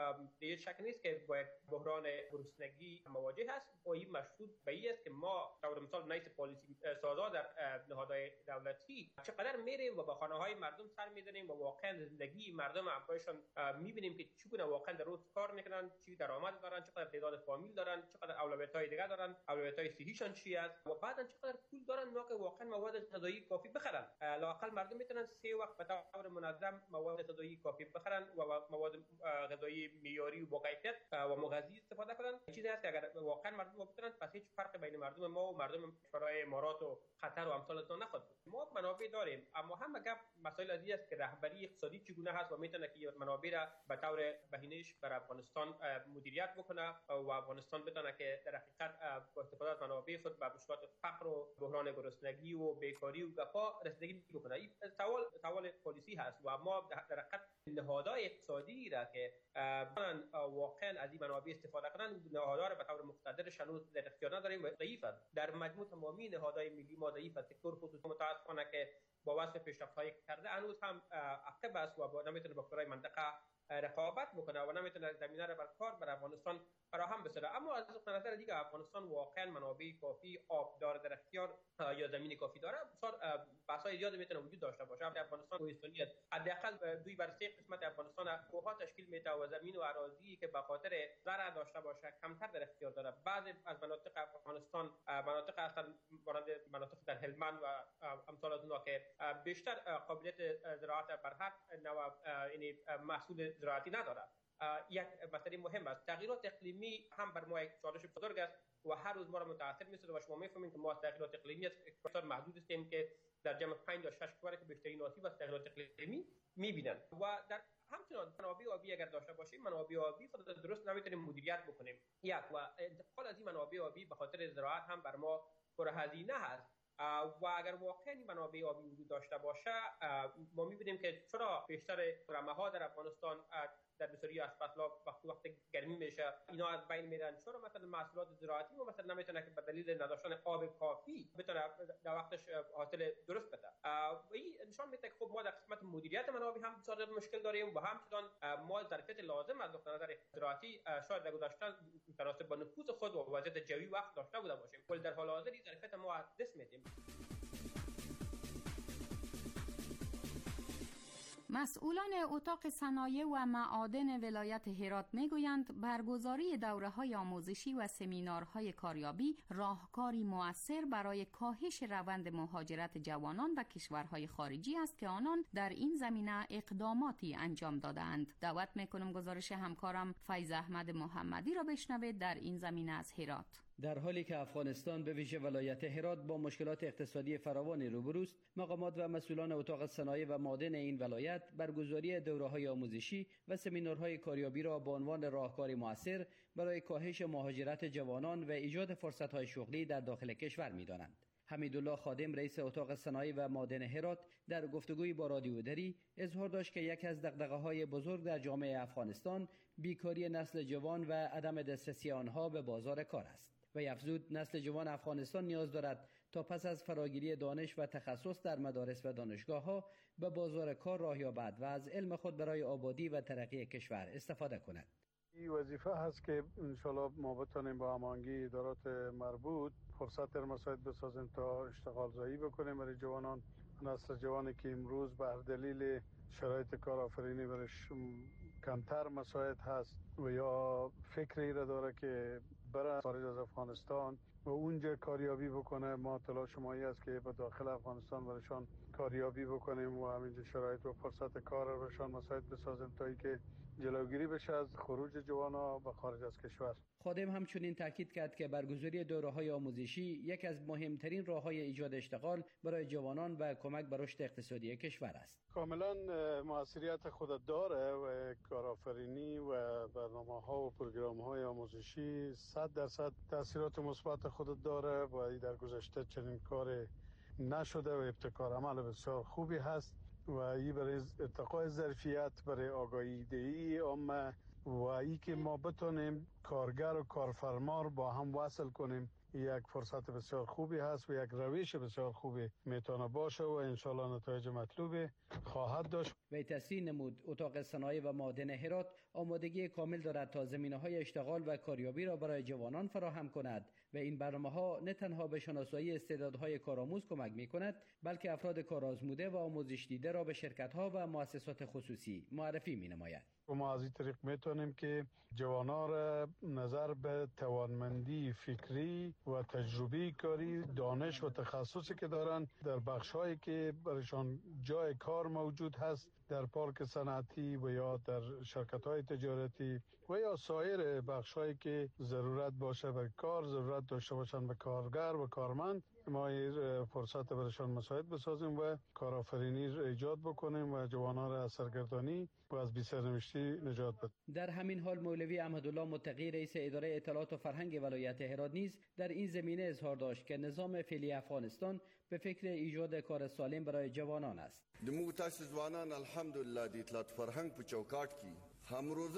دیگه شک نیست که با یک بحران گرسنگی مواجه هست و این مشروط به این است که ما طور مثال نیست پالیسی سازا در نهادهای دولتی چقدر میریم و با خانه های مردم سر میزنیم و واقعا زندگی مردم همراهشان میبینیم که چگونه واقعا در روز کار میکنن، چی درآمد دارن، چقدر تعداد فامیل دارن، چقدر اولویت های دیگه دارن، اولویت های صحیشان چی است و بعدا چقدر پول دارن که واقعا مواد غذایی کافی بخرن. لااقل مردم میتونن سه وقت به طور منظم مواد غذایی کافی بخرن و مواد غذایی معیاری و با کیفیت و مغذی استفاده کنن. چیزی هست که اگر واقعا مردم بتونن پس هیچ فرق بین مردم ما و مردم کشورهای امارات و قطر و امثال از نخواهد بود. ما منابع داریم، اما هم اگر مسائل از این است که رهبری اقتصادی چگونه هست و میتونه که منابع را به طور بهینه‌اش بر افغانستان مدیریت بکنه و افغانستان بتونه که در حقیقت با استفاده از منابع خود به مشکلات فقر و بحران گرسنگی و بیکاری و گفا رسیدگی بکنه. این سوال سوال پالیسی هست و ما در حقیقت نهادهای اقتصادی را که واقعا از این منابع استفاده کنن نهادها را به طور مقتدر شنود در اختیار نداریم و ضعیف است. در مجموع تمامی نهادهای ملی ما ضعیف است. سکتور خصوصی متاسفانه که با واسطه پیشرفت‌های کرده هنوز هم عقب است و نمیتونه با کارهای منطقه رقابت بکنه و نمیتونه زمینه را بر کار بر افغانستان فراهم بسازه. اما از نظر دیگه افغانستان واقعا منابع کافی آب داره در اختیار یا زمین کافی داره. بسیار بحث‌های زیادی میتونه وجود داشته باشه. افغانستان کوهستانی است، حداقل دوی بر سه قسمت افغانستان کوه تشکیل میده و زمین و اراضی که به خاطر زرع داشته باشه کمتر در اختیار داره. بعضی از مناطق افغانستان مناطق اصلا مانند مناطق در هلمند و امثال از اونها که بیشتر قابلیت زراعت بر هر نوع یعنی محصول زراعتی نداره. یک مسئله مهم است. تغییرات اقلیمی هم بر ما یک چالش بزرگ است و هر روز ما را متاثر می‌سازه و شما می‌فهمید که ما از تغییرات اقلیمی اقتصاد محدود هستیم که در جمع پنج تا شش کشور که بیشترین آسیب از تغییرات اقلیمی می‌بینند و در همچنان منابع آبی اگر داشته باشیم منابع آبی خود درست نمیتونیم مدیریت بکنیم. یک و انتقال از این منابع آبی به خاطر زراعت هم بر ما پرهزینه هست و اگر واقعا این منابع آبی وجود داشته باشه ما می‌بینیم که چرا بیشتر رمه‌ها در افغانستان در بسیاری از فصل‌ها وقتی وقت گرمی میشه اینا از بین میرن. چرا مثلا محصولات زراعتی ما مثلا نمیتونه که به دلیل نداشتن آب کافی بتونه در وقتش حاصل درست بده. و این نشان میده که خب ما در قسمت مدیریت منابع هم بسیار مشکل داریم و همچنان ما ظرفیت لازم از نظر زراعتی شاید در گذشته متناسب با نفوذ خود و وضعیت جوی وقت داشته بوده باشیم، ولی در حال حاضر این ظرفیت ما از دست میدیم. مسئولان اتاق صنایع و معادن ولایت هرات میگویند برگزاری دوره‌های آموزشی و سمینارهای کاریابی راهکاری مؤثر برای کاهش روند مهاجرت جوانان به کشورهای خارجی است که آنان در این زمینه اقداماتی انجام دادند. دعوت میکنم گزارش همکارم فیض احمد محمدی را بشنوید در این زمینه از هرات. در حالی که افغانستان به ویژه ولایت هرات با مشکلات اقتصادی فراوانی روبروست، مقامات و مسئولان اتاق صنایع و معادن این ولایت برگزاری دوره‌های آموزشی و سمینارهای کاریابی را به عنوان راهکاری مؤثر برای کاهش مهاجرت جوانان و ایجاد فرصت‌های شغلی در داخل کشور می‌دانند. حمیدالله خادم رئیس اتاق صنایع و معادن هرات در گفتگوی با رادیو دری اظهار داشت که یکی از دغدغه‌های بزرگ در جامعه افغانستان بیکاری نسل جوان و عدم دسترسی آنها به بازار کار است. و افزود نسل جوان افغانستان نیاز دارد تا پس از فراگیری دانش و تخصص در مدارس و دانشگاه‌ها به بازار کار راه یابد و از علم خود برای آبادی و ترقی کشور استفاده کند. این وظیفه هست که انشالله ما بتانیم با هماهنگی ادارات مربوط فرصت در مساعد بسازیم تا اشتغال زایی بکنیم برای جوانان. نسل جوانی که امروز به دلیل شرایط کارآفرینی برش کمتر مساعد هست و یا فکری را داره که برای خارج از افغانستان و اونجا کاریابی بکنه، ما تلاش مایی است که به داخل افغانستان برشان کاریابی بکنیم و همینجا شرایط و فرصت کار را برشان مساعد بسازیم تا اینکه جلوگیری بشه از خروج جوانان به خارج از کشور. خادم همچنین تاکید کرد که برگزاری دوره‌های آموزشی یک از مهمترین راه‌های ایجاد اشتغال برای جوانان و کمک به رشد اقتصادی کشور است. کاملا موثریت خود داره و کارآفرینی و برنامه‌ها و پروگرام‌های آموزشی صد درصد تاثیرات مثبت خود داره و در گذشته چنین کار نشده و ابتکار عمل بسیار خوبی هست و این برای ارتقای ظرفیت، برای آگاهی دهی عامه و ای که ما بتونیم کارگر و کارفرما رو با هم وصل کنیم یک فرصت بسیار خوبی هست و یک روش بسیار خوبی میتونه باشه و انشالله نتایج مطلوب خواهد داشت. وی تصریح نمود اتاق صنایع و معادن هرات آمادگی کامل دارد تا زمینه‌های اشتغال و کاریابی را برای جوانان فراهم کند و این برنامه‌ها نه تنها به شناسایی استعدادهای کارآموز کمک می‌کند بلکه افراد کارآزموده و آموزش دیده را به شرکت‌ها و مؤسسات خصوصی معرفی می‌نماید. و ما از این طریق میتونیم که جوانان را نظر به توانمندی فکری و تجربی کاری، دانش و تخصصی که دارن در بخش‌هایی که برایشان جای کار موجود هست در پارک صنعتی و یا در شرکت‌های تجارتی و یا سایر بخش‌هایی که ضرورت باشه به کار، ضرورت داشته باشن به کارگر و کارمند، ما فرصت برایشان مساعد بسازیم و کارآفرینی ایجاد بکنیم و جوانان را از سرگردانی و از بی‌سرنوشتی نجات بدیم. در همین حال مولوی احمدالله متقی رئیس اداره اطلاعات و فرهنگ ولایت هرات نیز در این زمینه اظهار داشت که نظام فعلی افغانستان به فکر ایجاد کار سالم برای جوانان است. دمو تاسو ځوانان الحمدلله د اطلاعات فرهنګ په چوکاټ کې همروز